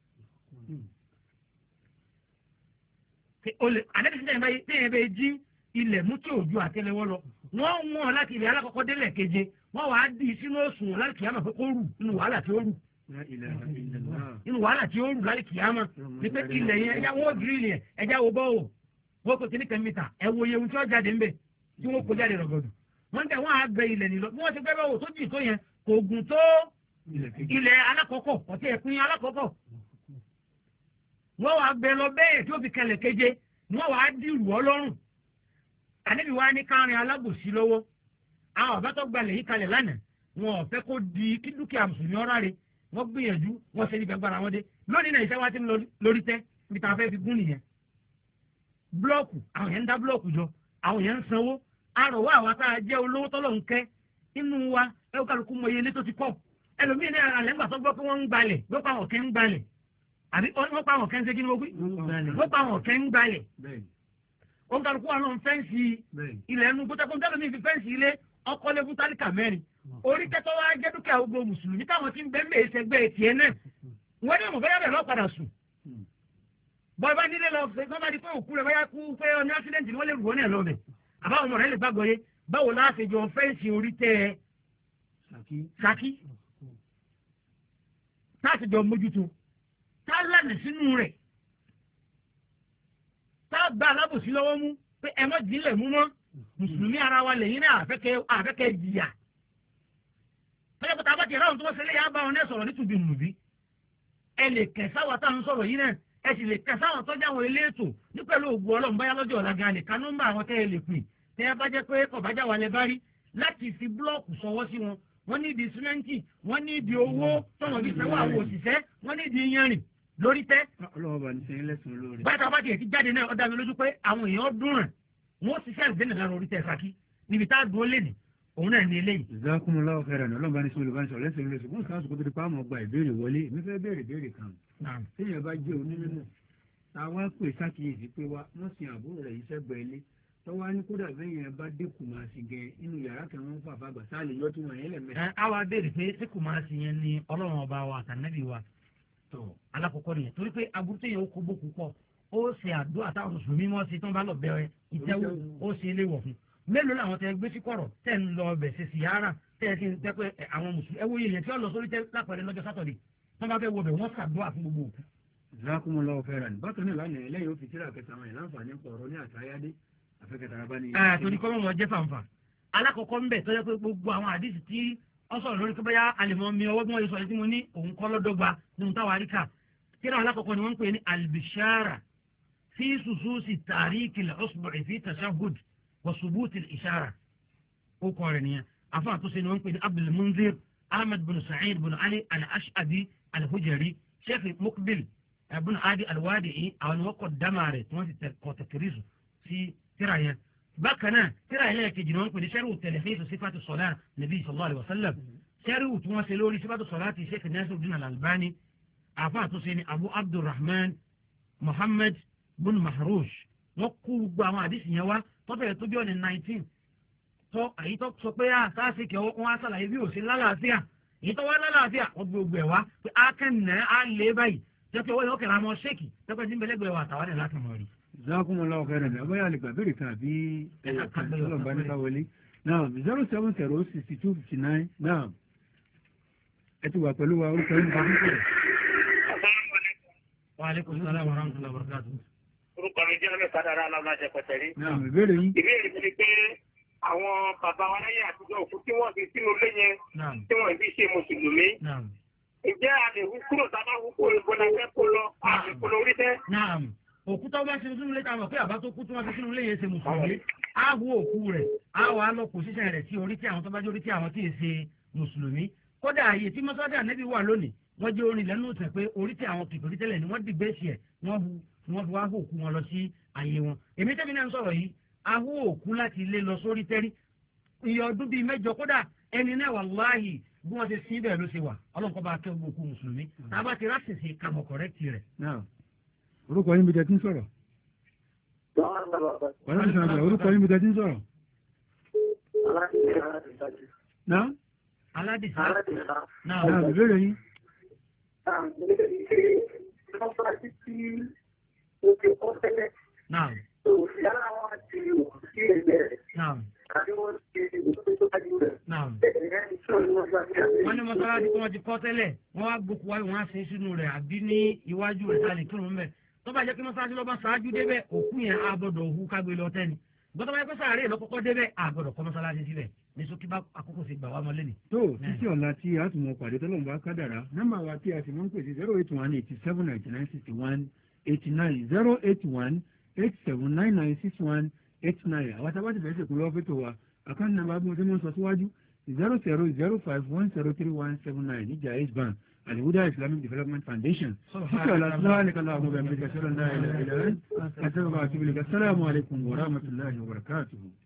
àdébísí tẹ̀yìn bẹ́ẹ̀ jí ilẹ̀ mú tí òjò àtẹlẹwọ́ lọ wọ́n mú ọ láti ilẹ̀ alákọ̀ọ́kọ́ délẹ̀ keje wọ́n wàá di sínú òṣùwọ̀n láti kìámà pé kó rù nínú wàhálà tí ó rù nínú wàhálà tí ó rù láti kìámà ní pé ilẹ̀ yẹn ẹja wọ́n gírílì yẹn ẹja wo bọ́ọ̀ wọ́n kò kíní kan mítà ẹ wo iye ohun tí wọ́n jáde ńbẹ tí wọ́n kó jáde rọ̀gọ̀dù wọ́n tẹ̀ wọ́n á gbẹ ilẹ̀ nílọ bí wọ́n ti gbẹ́ báwo tó jì tó yẹn kò gùn tó ilẹ̀ alákọ̀ọ́kọ́ ọ̀tí ẹ̀pin alákọ̀ọ́kọ́ wọ́n wá gbẹ lọ bẹ́ẹ̀ tí ó fi kẹlẹ̀ keje wọ́n wàá dìrù ọlọ́run ànábì wa ní kárin alábòsí lọ́wọ́ àwọn ọ̀bá tó gbalẹ̀ yìí kalẹ̀ lánàá wọn ò fẹ́ kó di kí dúkìá mùsùlùmí ọ̀rá rẹ̀ wọ́n gbìyànjú wọ́n ṣe níbi agbára wọn dé lónìí náà iṣẹ́ wa ti ń lọ lórí tẹ́ níbi tá a fẹ́ fi gún nìyẹn búlọ́ọ̀kù àwọn yẹn ń dá búlọ́ọ̀kù jọ àwọn yẹn ń sanwó àròwọ́ àwa tá a jẹ́ olówó tọ́lọ̀ ń kẹ́ inú wa ẹ kálukú mọ iye ilé tó ti kọ́ ẹlòmíì ní alẹ́ ńgbà tó gbọ́ pé wọ́n ń gbalẹ̀ gbọ́ pa àwọn kẹ́ ń gbalẹ̀ àbí wọ́n pa àwọn kẹ́ ń ṣe kí ni wọ́n wí wọ́n pa àwọn kẹ́ ń gbalẹ̀ ó ń kálukú wa náà fẹ́ǹsì ilẹ̀ ẹnu gbọ́tẹ́kùn tẹ́lẹ̀ mi fi fẹ́ǹsì ilé ọkọ̀lé fún tálíkà mẹ́rin orí kẹtọ́ wa jẹ́ dúkìá gbogbo mùsùlùmí táwọn ti ń bẹ́ẹ̀ mẹ́ẹ̀ sẹ́gbẹ́ tiẹ̀ náà wọ́n ní ìmọ̀fẹ́ yàrá lọ́ọ́ padà sùn bọ́ọ̀ bá nílé lọ fẹ́ kọ́ bá di pé òkú rẹ̀ báyà kú pé ọ ní ásídẹ̀ǹtì ni wọ́n lè rù ọ́ náà lọ bẹ̀ àbáwọn ọmọ rẹ̀ lè gbàgbọ́ yé báwo láti jọ fẹ́ǹsì orí tẹ́ ẹ Ṣakí láti jọ mójútó tá lànà sínú rẹ̀ tá gba alábòsí lọ́wọ́ mú pé ẹ mọ́ jílẹ̀ mú mọ́ mùsùlùmí ara wa lẹ́yìn náà àfẹ́kẹ́ jìyà tọ́jà pátá bá ti ráhùn tó wọ́n ṣẹlẹ̀ yá bá wọn náà sọ̀rọ̀ nítubí nùbí ẹ lè kẹsàwọ̀ tá à ń sọ̀rọ̀ yìí náà ẹ sì lè kẹsàwọ̀ tọ́jà àwọn eléètò ní pẹ̀lú ògùn ọlọ́run báyá lọ́jọ́ ọ̀la gan nìkan nọ́mbà àwọn tẹ́ ẹ lè pè tẹ́ ẹ bá jẹ́ pé kọ̀bájà wà lẹ bá rí láti fi búlọ́ọ̀kù sọwọ́ sí wọn wọ́n ní ìdí símẹ́ǹtì wọ́n ní ìdí owó tọ́wọ́n bí sẹ́wọ́ àwọn òṣìṣẹ́ wọ́n ní ìdí iyanrìn lórí tẹ́. ọlọ́wọ́ bá ní sẹ́yìn lẹ́sùn lórí. báyìí bá tiẹ̀ ti jáde náà ó dá mi lójú pé àwọn èèyàn dùn rẹ̀ wọ́n ṣiṣẹ́ ìdẹ́nà lára orí tẹ́ Ṣakí níbi tá a dúró lé ní òun náà ní eléyìí. Jazakumullahu khairan ọlọ́run bá ní sọ olùbánisọ̀ lẹ́sìn lórí ṣùgbọ́n sáà sọ̀kọ́ tó di pa àmọ́ gba ìbéèrè wọlé èmi fẹ́ béèrè kan. téèyàn bá jẹ́ onímọ̀ táwa pè sákìyèsí pé wọ́n sin àbúrò rẹ̀ yìí sẹ́gbẹ̀ẹ́ ilé tọ́wọ́ ní kódà bẹ́yẹn bá dé Kùmásì gẹ̀ inú yàrá kan wọ́n fà bàgbà sáà lè yọ tí wọ́n yẹn lẹ̀ mẹ́ta. àwa béèrè pé tí Kùmásì yẹn ni ọlọ́run ọba wa àtànẹ́bí wa tó alákọ̀ọ́kọ́ nìyẹn torí pé aburúté yẹn ó kó bó púpọ̀ ó ṣe àdúrà táwọn mùsùlùmí mọ́ sí tó ń bá lọ bẹ̀rẹ̀ ìtẹ́wò ó ṣe é léwọ̀ fún mélòó làwọn tẹ gbé sí kọ̀rọ̀ tẹ̀ ń lọ ọbẹ̀ ṣe síyára tẹ̀ kí n tẹ́ pé àwọn mùsùlùmí ẹ̀wọ̀ yẹn tí ó lọ sórí tẹ́ lápẹ̀rẹ̀ lọ́jọ́ sátọ̀dẹ̀ wọ́n bá fẹ́ wọ bẹ̀ wọ́n ṣàdúrà fún gbogbo òkú. Jazakumullahu khairan bákan náà lánàá ẹlẹ́yìn ó fi tíra kẹta àwọn yẹn láǹfààní pọ̀rọ̀ ní àtàyádé torí kọ́ mọ̀ jẹ́ fàǹfà alákọ̀ọ́kọ́ ń bẹ̀ tọ́jọ́ pé gbogbo àwọn àdìsí tí wọ́n sọ̀rọ̀ lórí pé alẹ́mọ̀ mi ọwọ́ bí wọ́n yẹ sọ̀rọ̀ tí mo ní òun kọ́ lọ́dọ́gba nínú táwa àríkà kíra alákọ̀ọ́kọ́ ni wọ́n ń pè ní albishara fi sususi tàríkì al-usbu'i fi tashahhud wa subuti al-ishara ó kọ́ rẹ̀ nìyẹn afa àtúnṣe ni wọ́n ń pè ní Abdul Munzir Ahmad bin Sa'id bin Ali al-Ash'abi al-Hujari Sheikh Muqbil bin Adi al-Wadi'i àwọn ni wọ́n kọ́ dámà rẹ̀ tí wọ́n ti kọ́ tẹ̀kìrìsù sí tíra yẹn bákan náà tíra yẹn lẹ́ẹ̀kejì ni wọ́n ń pè ní sẹ́ríwù tẹ̀lẹ́fẹ́sì sífàtì sọ̀lá nàbí sallallahu alaihi wasallam sẹ́ríwù tí wọ́n ṣe lórí sífàtì sọ̀lá ti Sheikh Nasiruddin al-Albani àfa àtúnṣe ni Abu Abdurrahman Muhammad bin Mahrush wọ́n kú gbogbo àwọn àdìsí yẹn wá tọ́bẹ̀rẹ̀ tó bí ọ̀nà 19 tọ́ èyí tó sọ pé sáàsì kẹ́ wọ́n á sàlàyé bí òsín lálàáfíà èyí tó wá lálàáfíà wọ́n gbogbo ẹ̀ wá pé á kẹ́nà á lé báyìí jẹ́ pé wọ́n yọ kẹ́ra mọ́ ṣéèkì tẹ́pẹ́ tí ń bẹ́lẹ́gbẹ̀ẹ́ wà àtàwọn ẹ̀ láti mọ̀ rí. Jazakumullahu khairan ọbẹ̀ yà lè gbà bèrè kan àbí ọlọ́ọ̀bá ní ká wọlé náà 0706259 náà ẹ ti wà pẹ̀lú wa orúkọ yín kan nípò. Wa alaikum salaam wa rahmatullahi wa barakatuh. orúkọ mi jẹ́ ọlọ́pàá dára alámájẹ pẹ̀tẹ́rí. náà ìbéèrè yín. ìbéèrè mi ni pé àwọn bàbá wa láyé àtijọ́ òkú tí wọ́n fi sínú ilé yẹn tí wọ́n fi ṣe mùsùlùmí. ǹjẹ́ a lè hú kúrò tá a bá hú kúrò ìbọnà fẹ́ kó lọ àti kó lọ orí tẹ́. òkú tó bá ṣe sínú ilé táwọn pé àbá tó kú tí wọ́n fi sínú ilé yẹn ṣe mùsùlùmí á hu òkú rẹ̀ á wà á lọ pòṣíṣàn rẹ̀ sí orí tí àwọn tó bá jẹ́ orí tí àwọn tí ì ṣe mùsùlùmí kódà ààyè tí mọ́sádà nẹ́bí wà lónìí wọ́n jẹ́ orin lẹ́nu ìtàn pé orí tí àwọn kìkìrí tẹ́lẹ̀ ni wọ́n dìgbé sí ẹ̀ wọ́n fi wá hó òkú wọn lọ sí ààyè wọn èmi tẹ́mi náà ń sọ̀rọ̀ yìí a hó òkú láti ilé lọ sórí tẹ́rí iye ọdún bíi mẹ́jọ kódà ẹni náà wàláhì bí wọ́n ṣe sí bẹ́ẹ̀ ló ṣe wà ọlọ́nkọ́ bá kẹ́ gbogbo òkú mùsùlùmí tá a bá ti rásìsì kàmọ̀ kọ̀rẹ́kì rẹ̀. orúkọ yín bí tẹ́ ti ń sọ̀rọ̀. orúkọ yín bí tẹ́ ti ń sọ̀rọ̀. náà. aládìsá. náà ìbéèrè yín. Naam. Naam. Naam. Wọ́n ní mọ́sálásí tí wọ́n ti kọ́ tẹ́lẹ̀ wọ́n wá gbókù wáyé wọ́n á sin sínú rẹ̀ àbí ní iwájú rẹ̀ sálẹ̀ kírun mẹ́. tó bá jẹ́ kí mọ́sálásí lọ́ba ṣáájú débẹ̀ òkú yẹn á gbọ́dọ̀ hu kágbé lọ tẹ́ni. gbọ́dọ̀ bá yẹ kó sáré lọ́kọ́kọ́ débẹ̀ á gbọ́dọ̀ kọ́ mọ́sálásí síbẹ̀ ní sókí bá àkókò sí gbà wá mọ́ lẹ́nì. tó títí ọ̀la tí a tún mọ pàdé tọ́lọ́mù bá kádàrá nọ́mbà wa tí a sì mọ́ ń pèsè 08187996189 080996189 àwọn tábà ti fẹ́ ṣèkú lọ́wọ́ fẹ́tò wa àkáǹtì nàmbà bí mo ti mọ̀ sọ síwájú 0005103179 ní Jaiz Bank Al-Huda Islamic Development Foundation. سبحانك اللهم وبحمدك أشهد أن لا إله إلا أنت أستغفرك وأتوب إليك. السلام عليكم ورحمة الله وبركاته.